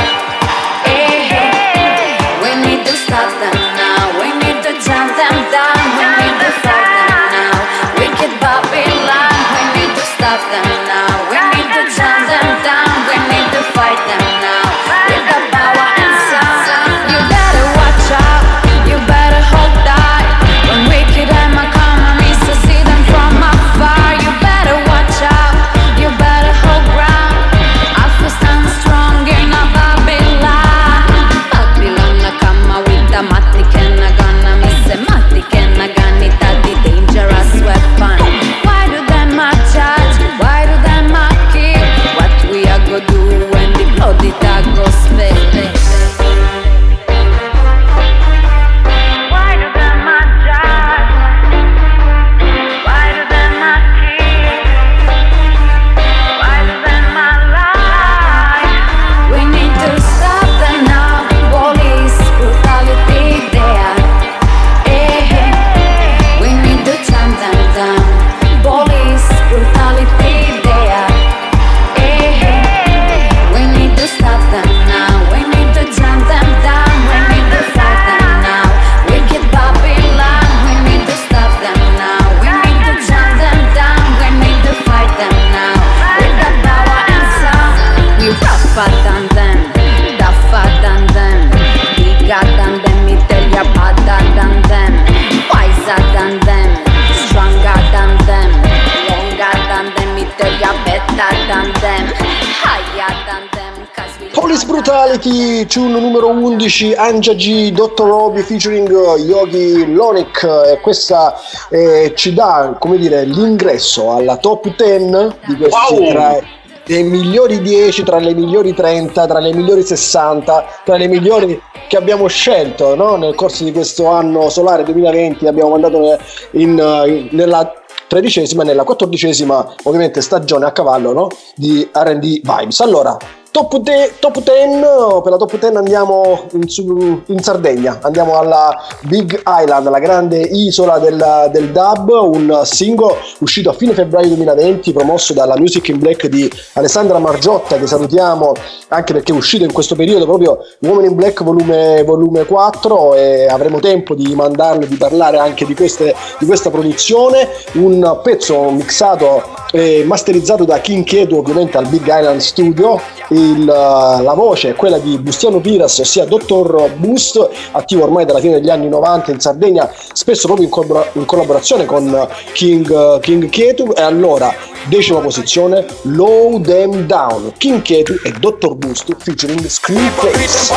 Hey, hey. We need to stop them now. We need to turn them down. We need to fight them now. Wicked Babylon. We need to stop them now. We need to turn them down. We need to fight them now. With the power and sound. You better watch out. You better hold tight. When wicked and my enemies to see them from afar. You better watch out. You better hold ground. I feel stand strong in a battle. Police Brutality, tune numero undici, Anja G, dottor Obi featuring Yogi Lonik, e questa eh, ci dà, come dire, l'ingresso alla top dieci di questi wow. tra le migliori dieci, tra le migliori trenta, tra le migliori sessanta, tra le migliori che abbiamo scelto, no? Nel corso di questo anno solare duemilaventi. Abbiamo mandato in, in, nella tredicesima e nella quattordicesima ovviamente stagione a cavallo, no? Di R and D Vibes. Allora, top dieci, top dieci, per la top dieci andiamo in, in Sardegna, andiamo alla Big Island, la grande isola del, del dub, un singolo uscito a fine febbraio duemilaventi, promosso dalla Music in Black di Alessandra Margiotta, che salutiamo anche perché è uscito in questo periodo proprio Women in Black volume, volume quattro, e avremo tempo di mandarlo e di parlare anche di, queste, di questa produzione, un pezzo mixato e masterizzato da King Ketu ovviamente al Big Island Studio. Il, la voce è quella di Bustiano Piras, ossia dottor Boost, attivo ormai dalla fine degli anni novanta in Sardegna, spesso proprio in, collabor- in collaborazione con King, King Ketu. E allora, decima posizione, Low Them Down, King Ketu e dottor Boost featuring Screwface.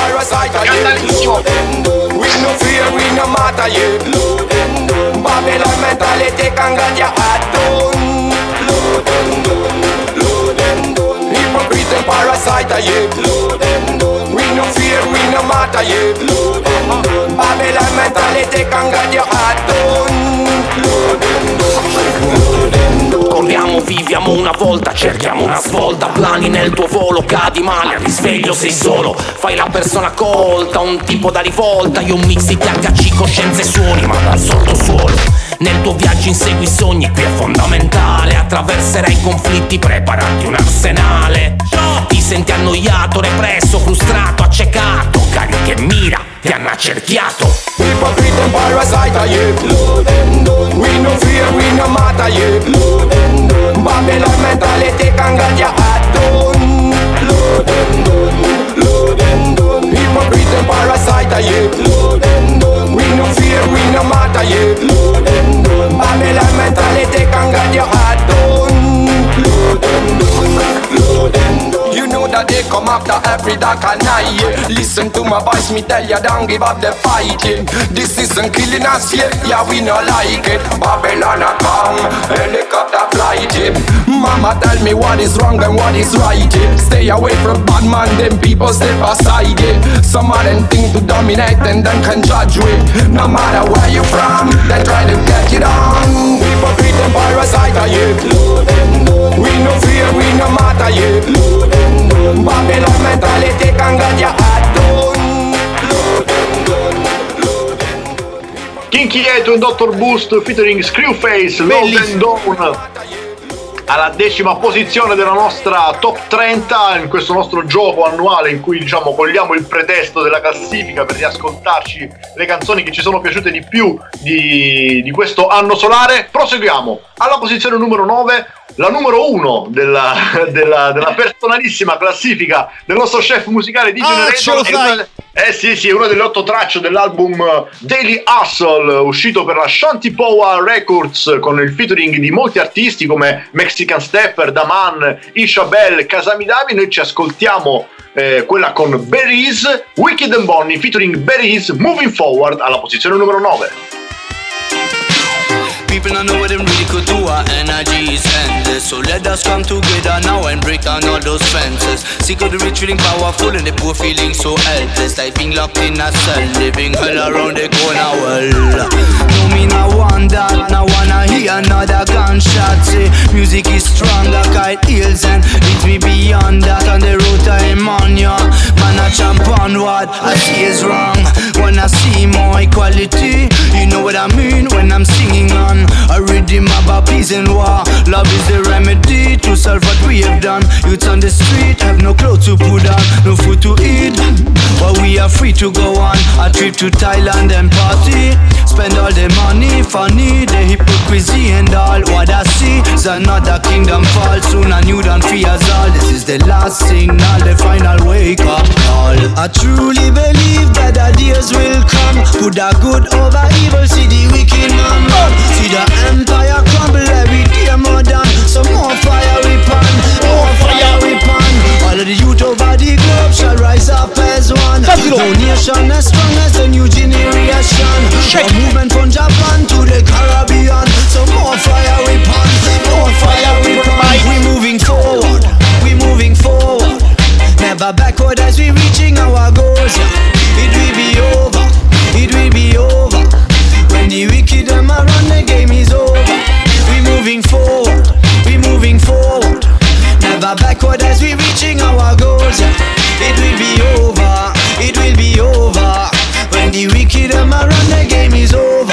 Babylon mentality can get your heart down. Load them down, load them down. Hypocrite and parasite, yeah. Load them down. We no fear, we no matter, yeah. Load them down. Babylon mentality can get your heart down. Load them down, load them down. Corriamo, viviamo una volta, cerchiamo una svolta. Plani nel tuo volo, cadi male, al risveglio sei solo. Fai la persona colta, un tipo da rivolta. Io un mix di T H C, coscienza e suoni, ma dal sordo suolo. Nel tuo viaggio insegui i sogni, qui è fondamentale. Attraverserai i conflitti, preparati un arsenale. Ti senti annoiato, represso, frustrato, accecato. Cari che mira, ti hanno accerchiato. Hypocrite and parasite, yeah. Load them down. We no fear, we no matter, yeah. Load them down. Babylon mentality can get your heart down. Load them down, load them down. Hypocrite and parasite, yeah. Load them down. We no fear, we no matter, yeah. Load them down. Babylon mentality can get your heart down. Load them down, load them down. You know that they come after every dark and night, yeah. Listen to my voice, me tell ya, don't give up the fighting. This isn't killing us yet, yeah, we no like it. Babylon a come, helicopter flight, yeah. Mama tell me what is wrong and what is right, yeah. Stay away from bad man, them people step aside, yeah. Some of them think to dominate and then can judge with. No matter where you from, they try to get it on. Hypocrite and parasite, yeah. Load them down. We no fear, we no matter, yeah. Load them down. Babylon mentality can get your heart down. Load them down, load them down. King Ketu e dottor Boost featuring Screwface, Load them down. Alla decima posizione della nostra top trenta, in questo nostro gioco annuale in cui, diciamo, cogliamo il pretesto della classifica per riascoltarci le canzoni che ci sono piaciute di più di, di questo anno solare. Proseguiamo alla posizione numero nove, la numero uno della, della, della personalissima classifica del nostro chef musicale di Generator. Eh sì sì, è una delle otto tracce dell'album Daily Hustle, uscito per la Shantipoa Records, con il featuring di molti artisti come Mexican Stepper, Daman, Ishabel, Casamidami. Noi ci ascoltiamo eh, quella con Berries, Wicked and Bonnie featuring Berries, Moving Forward, alla posizione numero nove. People don't know what them really could do, our energy is endless. So let us come together now and break down all those fences. Sick of the rich feeling powerful and the poor feeling so helpless. Like being locked in a cell, living hell around the corner. Well, no me now want that, now wanna hear another gunshot. Say music is stronger, kite heals and leads me beyond that. On the road I'm on ya, man I jump on what I see is wrong. When I see more equality, you know what I mean when I'm singing on a rhythm about peace and war. Love is the remedy to solve what we have done. Youths on the street have no clothes to put on, no food to eat, but we are free to go on a trip to Thailand and party. Spend all the money, funny, the hypocrisy and all. What I see is another kingdom fall. Soon a new dawn free us all. This is the last signal, the final wake up call. I truly believe that the days will come. Put the good over evil, see the wicked man run. See the empire crumble every day more done. Some more fire we pan, more fire we pan. All All of the youth over the globe shall rise up as one. No nation as strong as the new generation. A movement from Japan to the Caribbean. So more fire we pump, more fire we pump. We moving forward, we moving forward. Never backward as we reaching our goals. Yeah. It will be over, it will be over. When the wicked them a run, the game is over. We moving forward, we moving forward. Never backward as we reaching our goals. Yeah. It will be over, it will be over. When the wicked them a run, the game is over.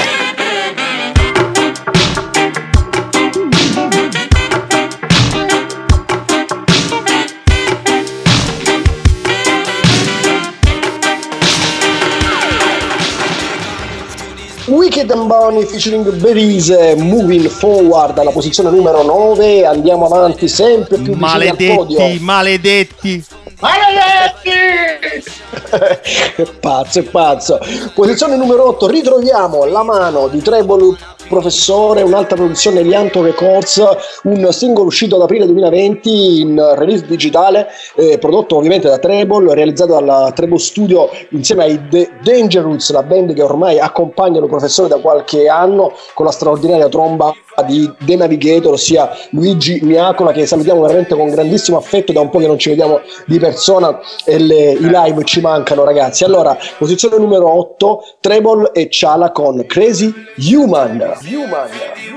Wicked and Bunny featuring Berize, Moving Forward alla posizione numero nove. Andiamo avanti sempre più vicini maledetti, al podio. Maledetti, maledetti. È pazzo, è pazzo. Posizione numero otto, ritroviamo La mano di Treble Professore, un'altra produzione di Anto Records, un singolo uscito ad aprile duemilaventi in release digitale, eh, prodotto ovviamente da Treble, realizzato dalla Treble Studio insieme ai The Dangerous, la band che ormai accompagnano il professore da qualche anno, con la straordinaria tromba di The Navigator, ossia Luigi Miacola, che salutiamo veramente con grandissimo affetto, da un po' che non ci vediamo di persona e le, i live ci mancano, ragazzi. Allora, posizione numero otto, Treble e Ciala con Crazy Human. Human.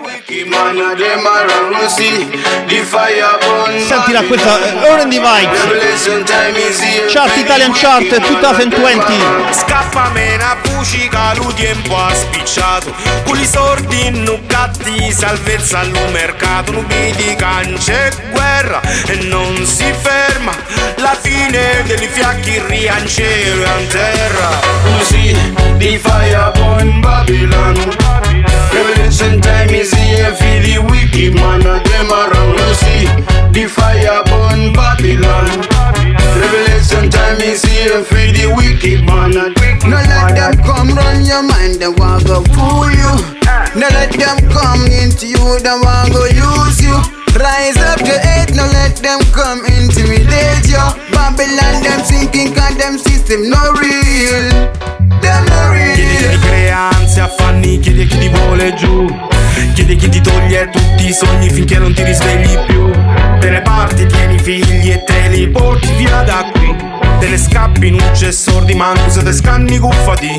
Sentila questa uh, Orange Divide Chart Italian Chart duemilaventi. Scaffame una bucica, lo tempo ha spicciato. Con i sordi innuccati, salvezza al mercato. Non vedi c'è guerra e non si ferma. La fine degli fiacchi riancero in terra. Così di fire upon Babylon. Revelation time is here, feel the wicked man of them around. You see, the fire burn Babylon. Revelation time is here, feel the wicked man of them. No let them come run your mind, they want to fool you. No let them come into you, they want to use you. Rise up to it, no let them come intimidate you. Babylon, them thinking cause them system no real. Them no real. Chiedi chi crea ansia, affanni, chiedi chi ti vuole giù. Chiedi chi ti toglie tutti i sogni finché non ti risvegli più. Te ne parti, tieni figli e te li porti via da qui. Te ne scappi in un cessor di manco se te scanni cuffati.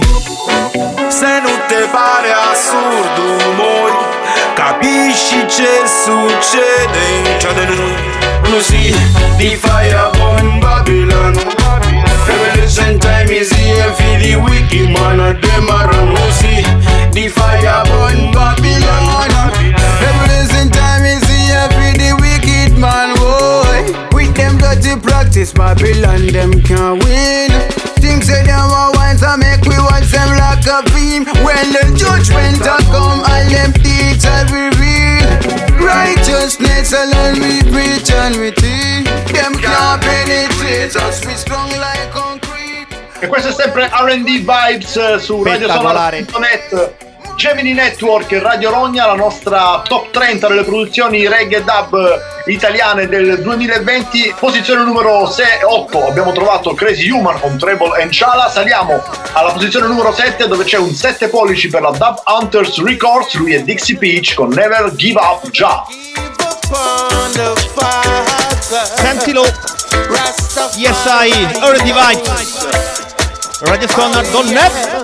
Se non te pare assurdo muori, capisci c'è succede c'è di noi. Lucy, the fire burn Babylon. Revelation time is here, feel the wicked man of them around. Lucy, the fire burn Babylon. Revelation time is here, feel the wicked man, boy. With them dirty practice, Babylon them can't win. Things say them are wise and make we watch them like a beam. When the judgment a come, all them teach and reveal. Righteousness alone we preach and we teach. Them can't penetrate us, we strong like concrete. E questo è sempre R and D Vibes su radio sonora punto net, Gemini Network e Radio Rogna, la nostra top trenta delle produzioni reggae e dub italiane del duemilaventi. Posizione numero otto abbiamo trovato Crazy Human con Treble and Ciala. Saliamo alla posizione numero sette, dove c'è un sette pollici per la Dub Hunters Records. Lui è Dixie Peach con Never Give Up Jah. Sentilo. Yes I Already Divide radio sonora punto net.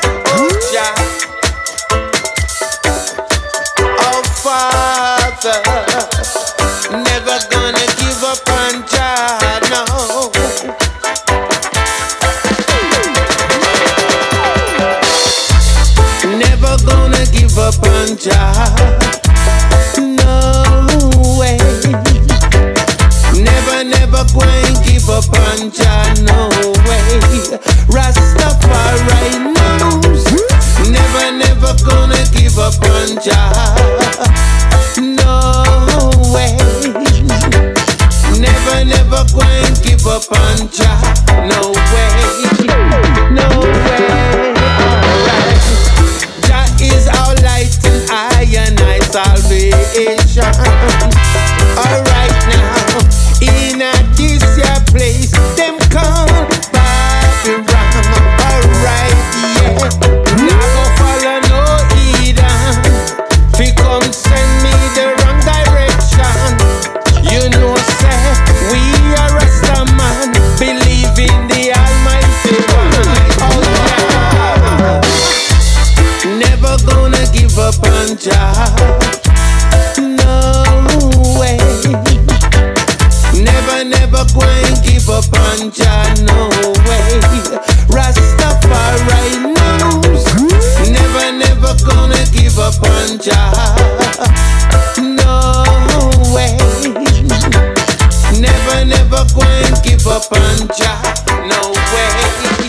Oh Father, never gonna give up on Jah, no. Never gonna give up on Jah, no way. Never, never going give up on Jah, no way. Rastafari knows. Never, never gonna give up on Jah, no way. Never, never going give up on Jah, no way, no way. Alright, Jah is our light and I and I salvation. Alright now, in a this year up on Jah. No way. Never, never going give up on Jah. No way. Rastafari knows. Never, never gonna give up on Jah. No way. Never, never going give up on Jah. No way.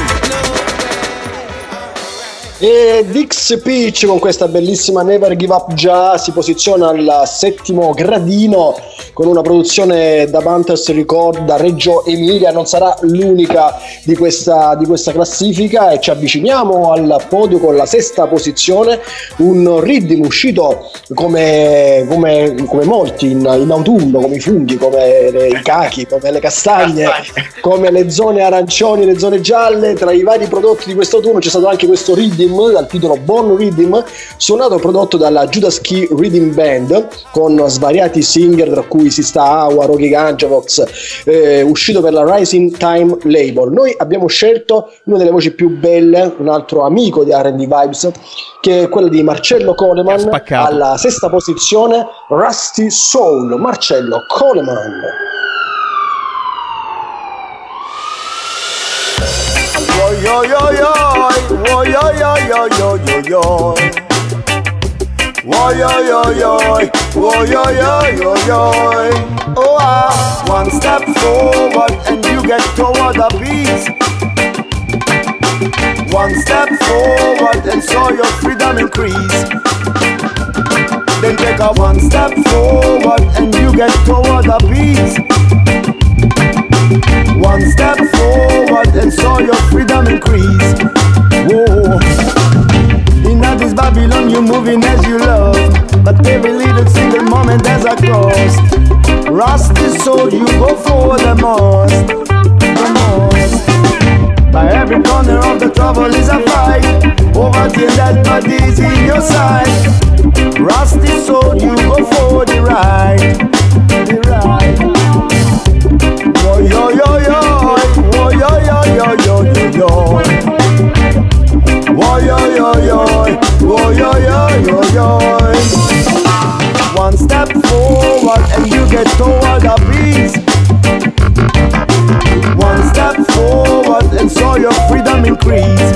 E Dix Peach con questa bellissima Never Give Up Jah si posiziona al settimo gradino con una produzione da Bantes Record da Reggio Emilia. Non sarà l'unica di questa, di questa classifica e ci avviciniamo al podio con la sesta posizione, un rhythm uscito come, come, come molti in, in autunno, come i funghi, come le, i cachi, come le castagne, come le zone arancioni, le zone gialle. Tra i vari prodotti di quest'autunno c'è stato anche questo rhythm dal titolo Born Rhythm, suonato e prodotto dalla Judas Key Rhythm Band con svariati singer tra cui Sista Awa, Rocky Ganjavox, eh, uscito per la Rising Time label. Noi abbiamo scelto una delle voci più belle, un altro amico di R and D Vibes, che è quella di Marcello Coleman, alla sesta posizione, Rusty Soul. Marcello Coleman. Yo yo yo, yo yo yo yo yo yo yo. Wo yo yo yo, wo yo yo yo yo. Oh ah, one step forward and you get toward the peace. One step forward and so your freedom increase. Then take a one step forward and you get toward the peace. One step forward and so your freedom increase. Whoa. In this Babylon you're moving as you love, but every little single moment has a cost. Rusty soul, you go for the most, the most. By every corner of the trouble is a fight, over till that body's in your sight. Rusty soul, you go for the ride, the ride. Yo yo yo yo, oh yo yo yo yo yo yo. Oh yo yo yo, oh yo yo yo yo. One step forward and you get toward the peace. One step forward and so your freedom increase.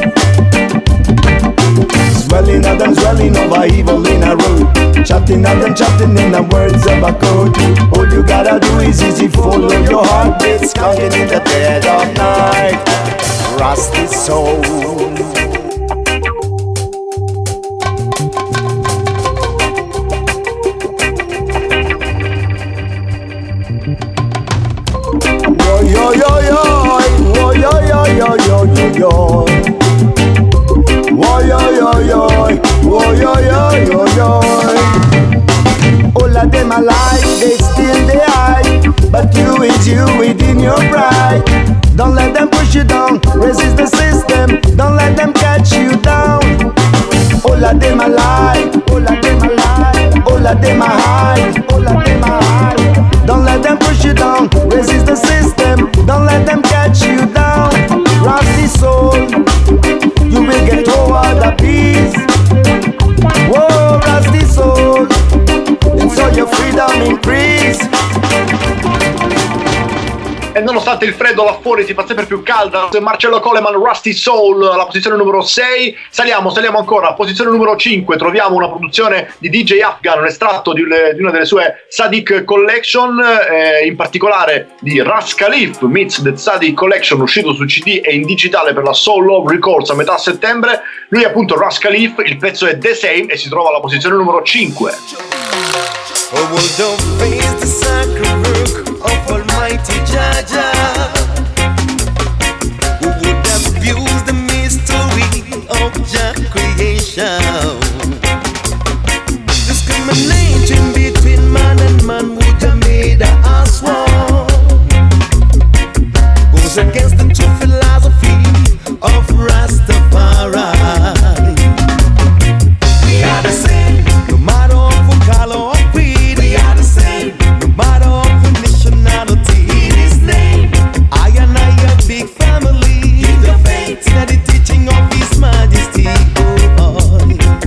Swelling at them, swelling over evil in a road. Chatting at them, chatting in the words of a code. All you gotta do is easy, follow your heartbeats, counting in the dead of night. Rusty soul. Yo yo yo, oh yo yo yo yo yo yo. Oh yo yo yo, oh yo yo yo yo. All of them alive, they still they hide, but you is you within your pride. Don't let them push you down, resist the system. Don't let them catch you down. All of them alive, all of them alive, all of them are hide, all of them are hide. Don't let them push you down, resist the system. Don't let them catch you down. Rusty soul, you will get toward the peace. Whoa, rusty soul, and so your freedom increase. E nonostante il freddo là fuori si fa sempre più calda, Marcello Coleman, Rusty Soul, alla posizione numero sei. Saliamo, saliamo ancora, posizione numero cinque, troviamo una produzione di D J Afghan, un estratto di, le, di una delle sue Sadiq Collection, eh, in particolare di Ras Khalif meets The Sadiq Collection, uscito su C D e in digitale per la Soul Love Records a metà settembre. Lui è appunto Ras Khalif, il pezzo è The Same e si trova alla posizione numero cinque. Oh, well, don't face the sacred work of Almighty Jaja, who would abuse the mystery of Jah creation. Discriminating between man and man would have made us one. Goes against the true philosophy of Rastafari. We are the same, no matter what color or creed. We are the same, no matter what nationality. In His name, I and I a big family. Give the faith, that the teaching of His Majesty. Oh, oh.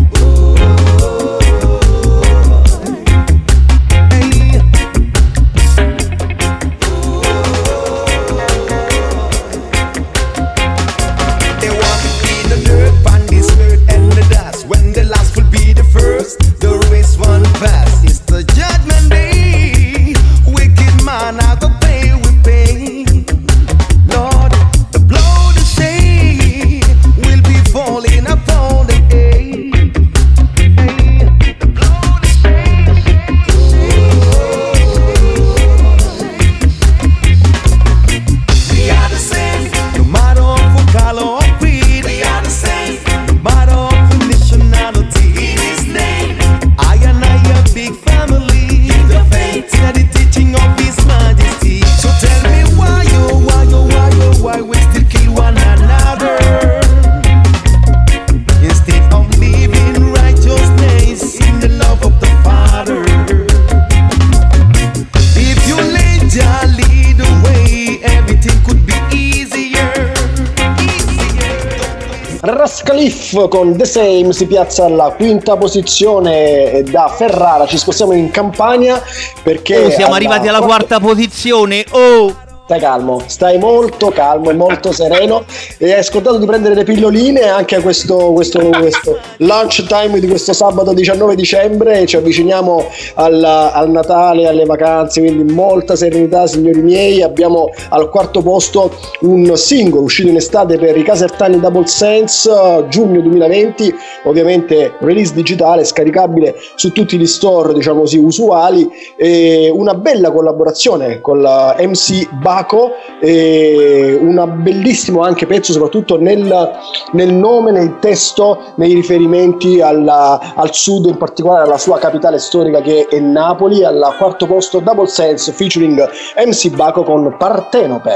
Khalif con The Same si piazza alla quinta posizione. Da Ferrara ci spostiamo in Campania perché oh, siamo arrivati alla quarta posizione. Oh, stai calmo, stai molto calmo e molto sereno, e hai scordato di prendere le pilloline anche a questo, questo, questo lunch time di questo sabato diciannove dicembre. Ci avviciniamo al, al Natale, alle vacanze, quindi molta serenità, signori miei. Abbiamo al quarto posto un singolo uscito in estate per i casertani Double Sense, giugno duemilaventi, ovviamente release digitale scaricabile su tutti gli store, diciamo così, usuali, e una bella collaborazione con la M C Baco, e una bellissimo anche pezzo soprattutto nel, nel nome, nel testo, nei riferimenti alla, al sud, in particolare alla sua capitale storica che è Napoli. Al quarto posto Double Sense featuring M C Baco con Partenope.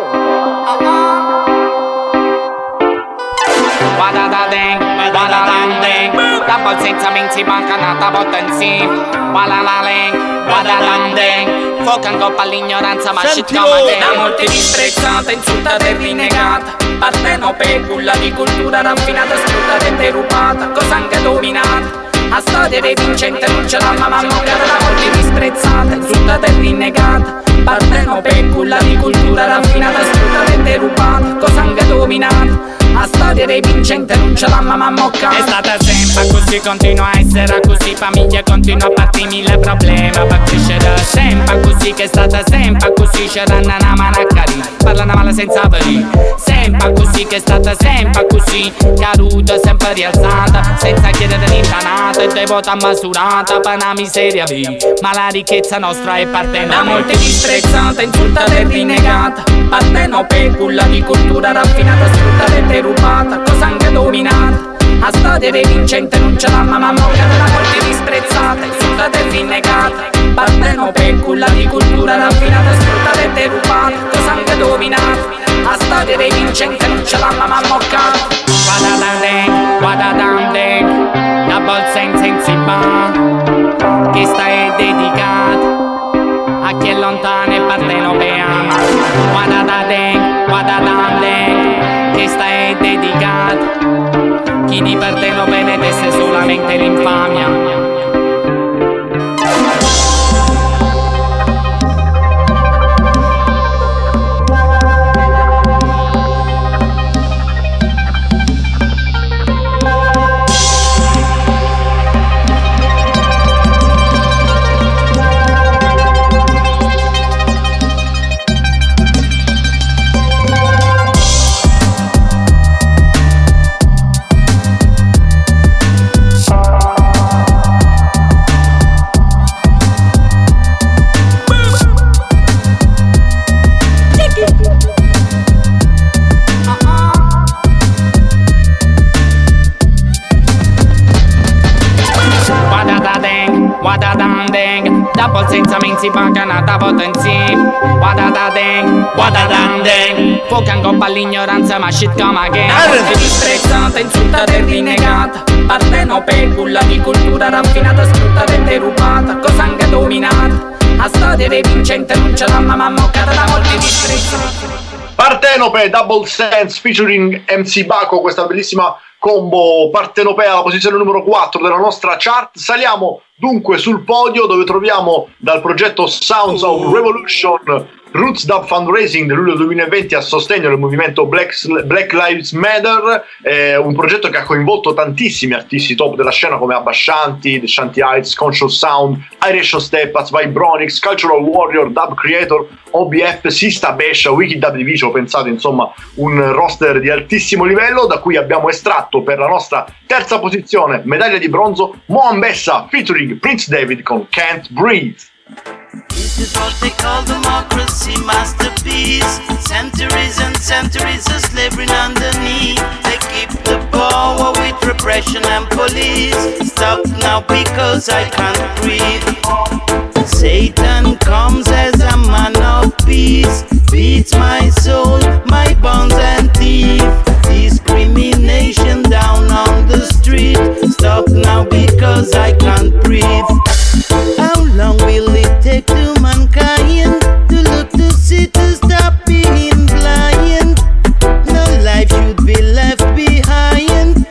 Double senza mensi manca nata potenzi. Walalale, wadalandeng. Foca in coppa all'ignoranza ma shit come da molti disprezzata, insultata e rinnegata. Partenope, culla di cultura raffinata, sfruttata e derubata, cosa anche dominata. A storia dei vincenti non ce l'ha mamma moccata, da molti disprezzata, insultata e rinnegata. Partenope, culla di cultura raffinata, sfruttata e derubata, cosa anche dominata. A storia dei vincenti non ce l'ha mamma moccata. È stata sempre così, continua a essere così. Famiglia continua a parti mille problemi, per crescere sempre così. Che è stata sempre così, c'era una mano a carina, parla una mala senza venire. Sempre così, che è stata sempre così. Caduta, sempre rialzata, senza chiedere l'intanata. E devota masurata, per una miseria via. Ma la ricchezza nostra è partenope. Da molte disprezzata, insultata e rinnegata. Partenope, culla di cultura raffinata, sfruttata e derubata, cosa anche dominata. A storia dei vincenti non ce l'ha mamma moccata, da molti disprezzata, insultata e rinnegata. Partenope, culla di cultura raffinata, sfruttata e derubata, cosa anche dominata. A storia dei vincenti non ce l'ha mamma moccata. Wadadandeng, wadadandeng, Double Sense in Zimbabwe. Questa è dedicata a chi è lontano e Partenope ama. Wadadandeng, wadadandeng, questa è dedicata chi di Partenope ne tesse solamente l'infamia. Double senza mensi bacanata potenzi. Wadadadeng, wadadandeng. Foca in coppa all'ignoranza ma shit come again. Molti disprezzata, insultata e rinnegata. Partenope, culla di cultura raffinata, sfruttata e derubata, cosa anche dominata. A storia dei vincenti non ce l'ha mamma moccata, da molti disprezzati. Partenope, Double Sense featuring M C Baco, questa bellissima combo partenopea alla posizione numero quattro della nostra chart. Saliamo dunque sul podio dove troviamo dal progetto Sounds of Revolution Roots Dub Fundraising del luglio duemilaventi a sostegno del movimento Black, Black Lives Matter, eh, un progetto che ha coinvolto tantissimi artisti top della scena come Abba Shanti, The Shanty Heights, Conscious Sound, Irish Stepas, Vibronix, Cultural Warrior, Dub Creator, O B F, Sista Besha, Wiki Dub Division. Pensate, insomma, un roster di altissimo livello, da cui abbiamo estratto per la nostra terza posizione, medaglia di bronzo, Mohan Bessa featuring Prince David con Can't Breathe. This is what they call democracy masterpiece. Centuries and centuries of slavery underneath. They keep the power with repression and police. Stuck now because I can't breathe. Satan comes as a man of peace. Beats my soul, my bones and teeth. Discrimination down on the street. Stop now because I can't breathe. How long will it take to mankind to look to see to stop being blind? No life should be left behind.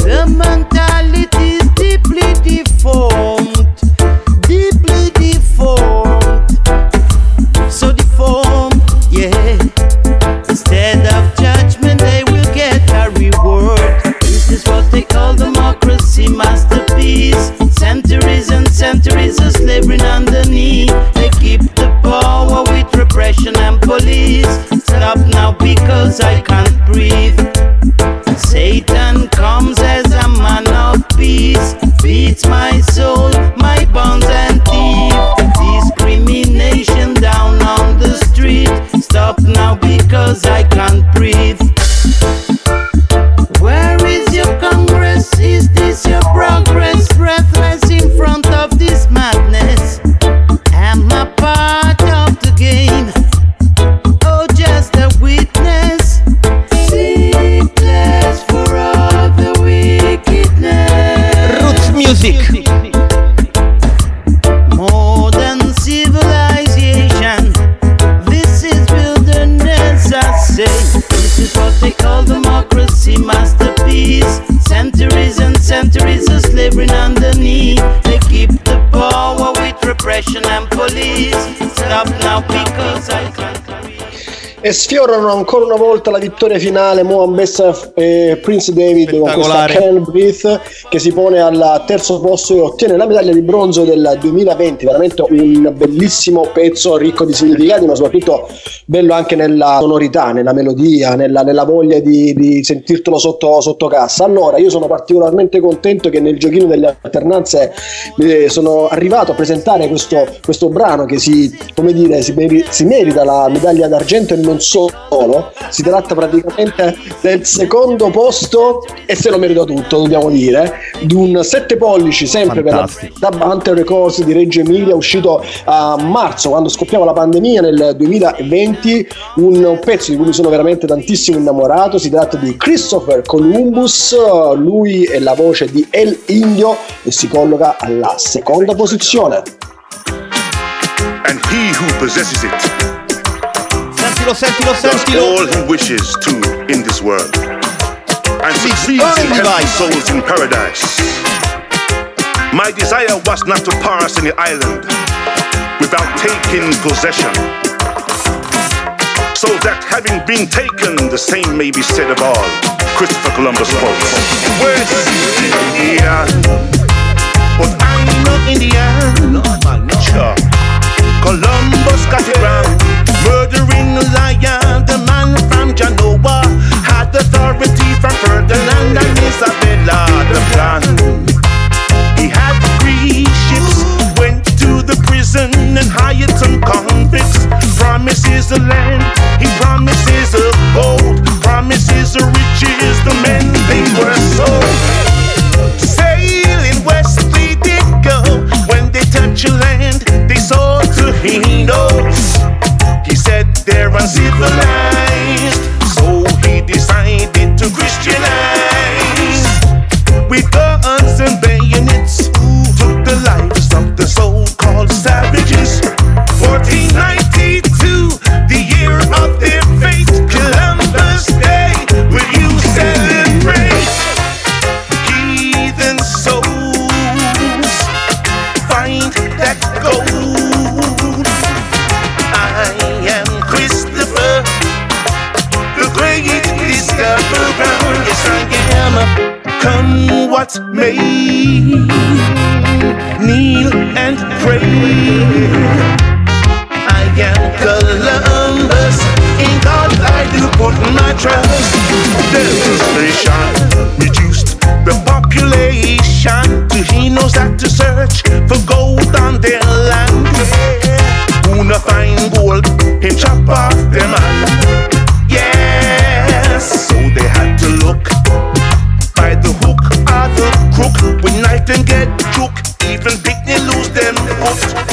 The mentality is deeply deformed, deeply deformed, so deformed, yeah. Instead of judgment, they will get a reward. This is what they call democracy masterpiece. Centuries and centuries of slavery underneath. They keep the power with repression and police. Stop now because I can't breathe. Satan comes as a man of peace, beats my soul, my bonds and teeth. Discrimination down on the street. Stop now because I can't breathe. Where is your Congress? Is this your progress? Breathless in front of this madness. Am I part of the game? Oh, just a witness. Sleepless for all the wickedness. Roots music. Modern civilization. This is wilderness, I say. This is what they call democracy masterpiece. Centuries and centuries of slavery underneath. They keep the power with repression and police. Stop now because I can't. E sfiorano ancora una volta la vittoria finale Mo Ambessa e Prince David con questa Can't Breathe, che si pone al terzo posto e ottiene la medaglia di bronzo del duemilaventi. Veramente un bellissimo pezzo ricco di significati, ma soprattutto bello anche nella sonorità, nella melodia, nella, nella voglia di, di sentirtelo sotto, sotto cassa. Allora io sono particolarmente contento che nel giochino delle alternanze eh, sono arrivato a presentare questo, questo brano che si, come dire, si, meri- si merita la medaglia d'argento e non solo. Si tratta praticamente del secondo posto e se lo merita tutto, dobbiamo dire, di un sette pollici sempre Fantastico. Per la Dub Hunter Records di Reggio Emilia, uscito a marzo quando scoppiava la pandemia nel duemilaventi, un pezzo di cui mi sono veramente tantissimo innamorato. Si tratta di Christopher Columbus, lui è la voce di El Indio e si colloca alla seconda posizione. And he who possesses it, sentilo, sentilo, sentilo, does all he wishes to in this world, and succeeds in helping souls in paradise. My desire was not to pass any island without taking possession, so that having been taken, the same may be said of all. Christopher Columbus quotes. West India, but I'm not Indian. Sure. Columbus got it wrong, murdering a lion. The man from Genoa had authority from Ferdinand and Isabella. The plan, he had three ships, went to the prison and hired some convicts. Promises a land, he promises a gold, promises a riches. The men, they were sold. Sailing west they did go. When they touch a land, they saw Tahinos. He said they're uncivilized, so he decided to Christianize. With guns and bayonets, took the lives of the so-called savages. fourteen ninety-two, the year of their fate. Columbus Day, will you celebrate? Heathen souls, find that gold. I am Christopher, the great discoverer. Yes, I am. Come what may, kneel and pray. I am Columbus, in God I do put my trust. Devastation reduced the population to he knows that to search for gold on their land. Who not find gold, him chop off their man. Yes, so they had to look by the hook or the crook, with knife and get chook, even Pickney lose them hooked.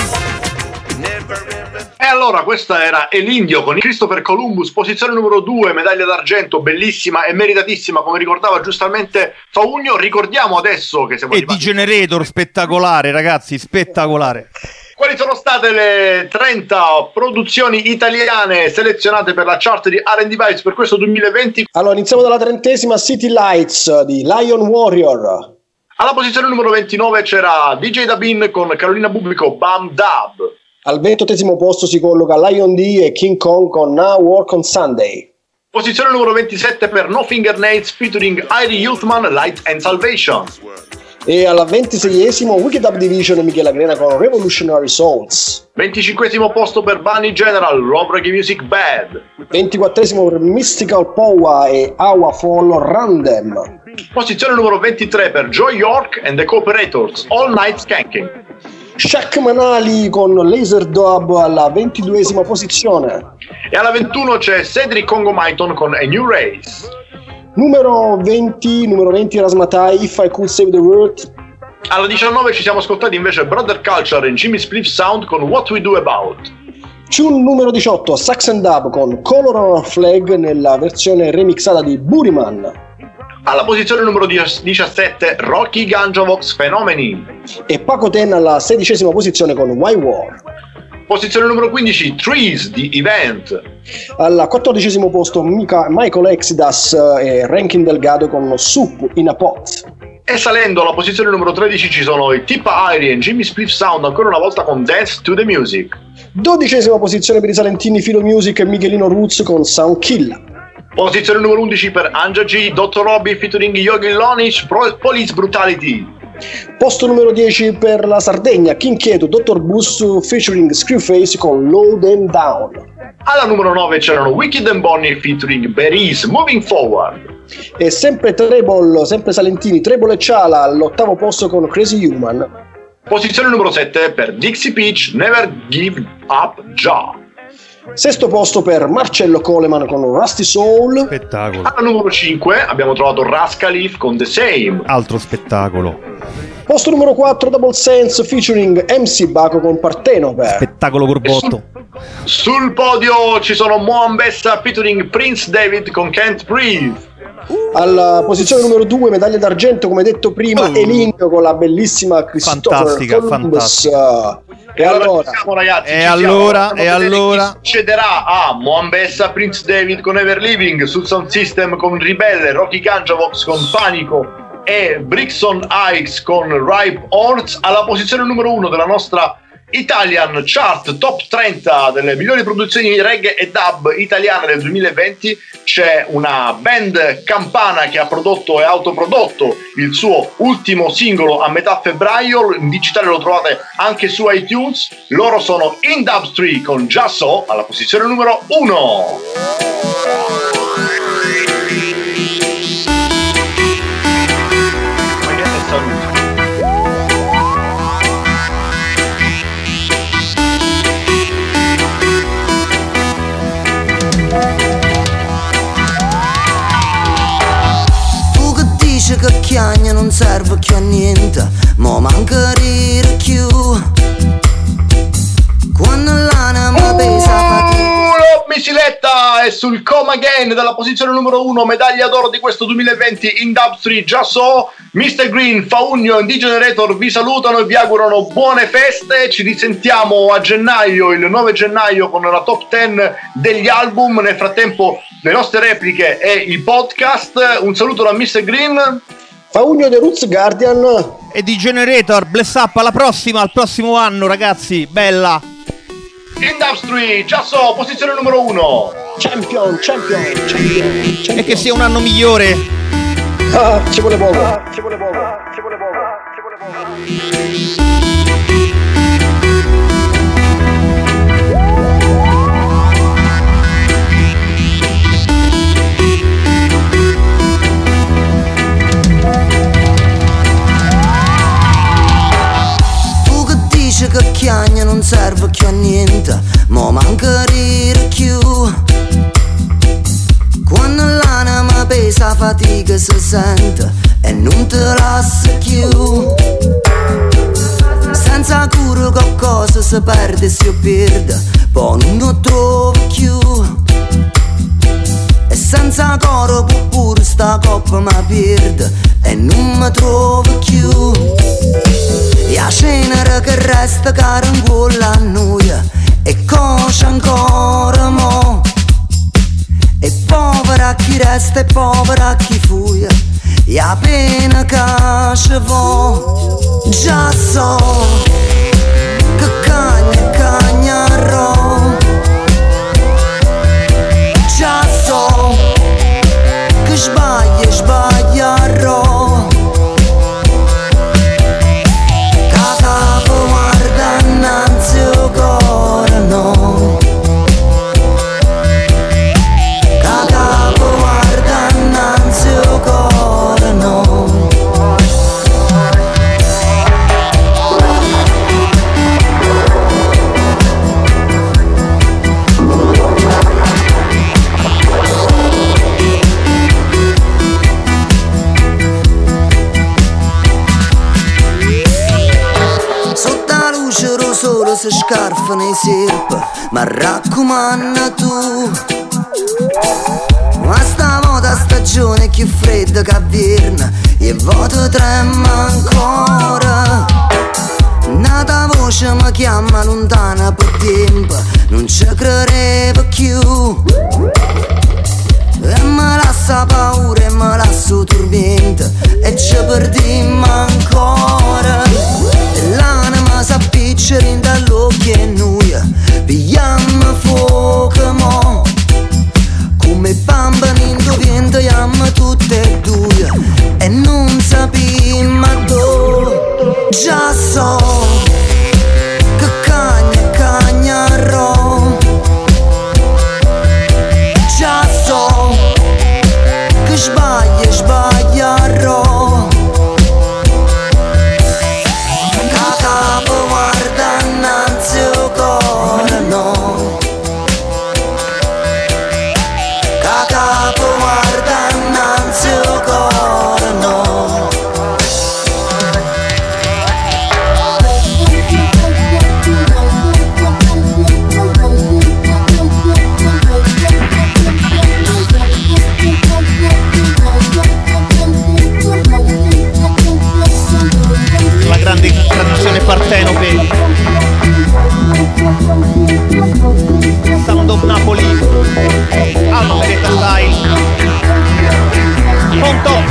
E allora questa era Elindio con Christopher Columbus, posizione numero due, medaglia d'argento, bellissima e meritatissima, come ricordava giustamente Faugno. Ricordiamo adesso che siamo e arrivati... di Generator, spettacolare ragazzi, spettacolare. Quali Quali sono state le trenta produzioni italiane selezionate per la chart di R and D Vibes per questo duemilaventi? Allora, iniziamo dalla trentesima, City Lights di Lion Warrior. Alla posizione numero ventinove c'era D J Dabin con Carolina Bubblico, Bam Dab. Al ventottesimo posto si colloca Lion D e King Kong con Now Work on Sunday. Posizione numero ventisette per No Fingernails featuring Heidi Youthman, Light and Salvation. E al ventiseiesimo Wicked Up Division e Michela Grena con Revolutionary Souls. venticinquesimo posto per Bunny General, Love Reggae Music Bad. ventiquattresimo per Mystical Power e Our Fall Random. Posizione numero ventitré per Joy York and the Cooperators, All Night Skanking. Shaq Manali con Laser Dub alla ventiduesima posizione. E alla ventuno c'è Cedric Congo Maiton con A New Race. Numero venti, numero venti Rasmatai, If I Could Save the World. Alla diciannove ci siamo ascoltati invece Brother Culture e Jimmy Spliff Sound con What We Do About. Tune numero diciotto, Saxon Dub con Color on Our Flag nella versione remixata di Buriman. Alla posizione numero diciassette Rocky Ganjavox Fenomeni. E Paco Ten alla sedicesima posizione con Why War. Posizione numero quindici Trees di Event. Al quattordicesimo posto Mika, Michael Exodus e Rankin Delgado con Soup in a Pot. E salendo alla posizione numero tredici ci sono i Tippa Airy e Jimmy Spliff Sound ancora una volta con Dance to the Music. Dodicesima posizione per i salentini Filo Music e Michelino Roots con Sound Kill. Posizione numero undici per Anja G, dottor Robbie featuring Yogi Lonish, Police Brutality. Posto numero dieci per la Sardegna, King Keto, dottor Buss featuring Screwface con Low Them Down. Alla numero nove c'erano Wicked and Bonnie featuring Berries, Moving Forward. E sempre Treble, sempre salentini, Treble e Ciala all'ottavo posto con Crazy Human. Posizione numero sette per Dixie Peach, Never Give Up Jah. Sesto posto per Marcello Coleman con Rusty Soul. Spettacolo. Alla numero cinque abbiamo trovato Rascalif con The Same. Altro spettacolo. Posto numero quattro Double Sense featuring M C Baco con Partenope. Spettacolo Corbotto. Sul, sul podio ci sono Moambessa featuring Prince David con Can't Breathe. Alla posizione numero due medaglia d'argento, come detto prima, oh. Elinio con la bellissima Christopher fantastica, Columbus. fantastica. E allora, siamo, ragazzi, e allora, e allora succederà a Moambessa, Prince David con Ever Living, sul Sound System con Ribelle, Rocky Ganjavox con Panico e Brixton Hikes con Ripe Horse. Alla posizione numero uno della nostra Italian Chart Top trenta delle migliori produzioni reggae e dub italiane del duemilaventi c'è una band campana che ha prodotto e autoprodotto il suo ultimo singolo a metà febbraio. In digitale lo trovate anche su iTunes. Loro sono Industry con Just So alla posizione numero uno. Che chiagna non serve più a niente, ma manca di più. Quando l'anima pesa fatica. Misiletta è sul Come Again dalla posizione numero uno, medaglia d'oro di questo duemilaventi. Industry, Just So, mister Green, Faugno e D-Generator vi salutano e vi augurano buone feste. Ci risentiamo a gennaio, il nove gennaio, con la top dieci degli album. Nel frattempo le nostre repliche e il podcast. Un saluto da mister Green, Faugno The Roots Guardian e D-Generator. Bless up, alla prossima, al prossimo anno, ragazzi, bella. Industry, Just So, posizione numero uno. Champion, champion, champion, champion. E che sia un anno migliore. Ah, ci vuole poco. Ah, ci vuole poco. Ci vuole poco. Ci vuole poco. Che chiagna non serve più a niente, ma manca di più. Quando l'anima pesa fatica si sente e non te lascia più. Senza cura qualcosa si perde, si perde, poi non lo trovi più. E senza coro pure sta coppa mi perde e non mi trovo più. E a cenere che resta caro in quella noia e cosa ancora mo. E povera chi resta e povera chi fuia, e appena che ci vo. Già so che cagna cagnarò, già so che sbaglia sbagliarò. Capo guarda innanzi al cuore no, capo guarda innanzi al cuore no. Solo se scarfano i serpi, ma raccomanda tu. Ma stavolta stagione è più fredda che avverna e voto trema ancora. Nata voce mi chiama lontana per tempo, non ci credevo più. E mi lascia paura e mi lascio tormento e ci perdiamo ancora. E l'anima s'appiccia dall'occhio e noia, pigliamo fuoco mo. Come bambini in diventiamo tutte e due e non sappiamo dove. Già so che cagna cagnarò, già so che sbaglia sbagliarò. Capo guarda innanzi al cuore no, capo guarda innanzi al cuore no. La grande tradizione partenope, Sound of Napoli, Alma Beretta Style, On Top,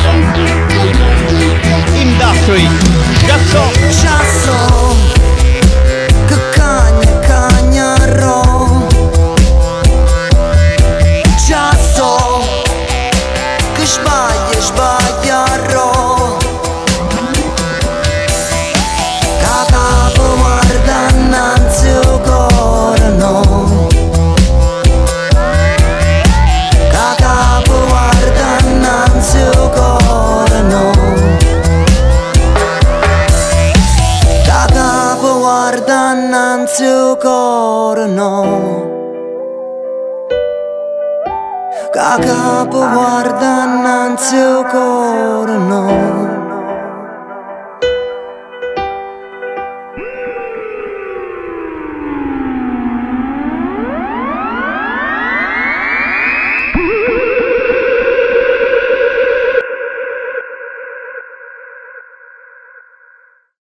Industry, già so, già so che cagna cagnarò, già so che sbaglia sbagliarò. Capo guarda innanzi al cuore no, capo guarda innanzi al cuore no, capo guarda innanzi al cuore no, capo guarda innanzi al cuore no.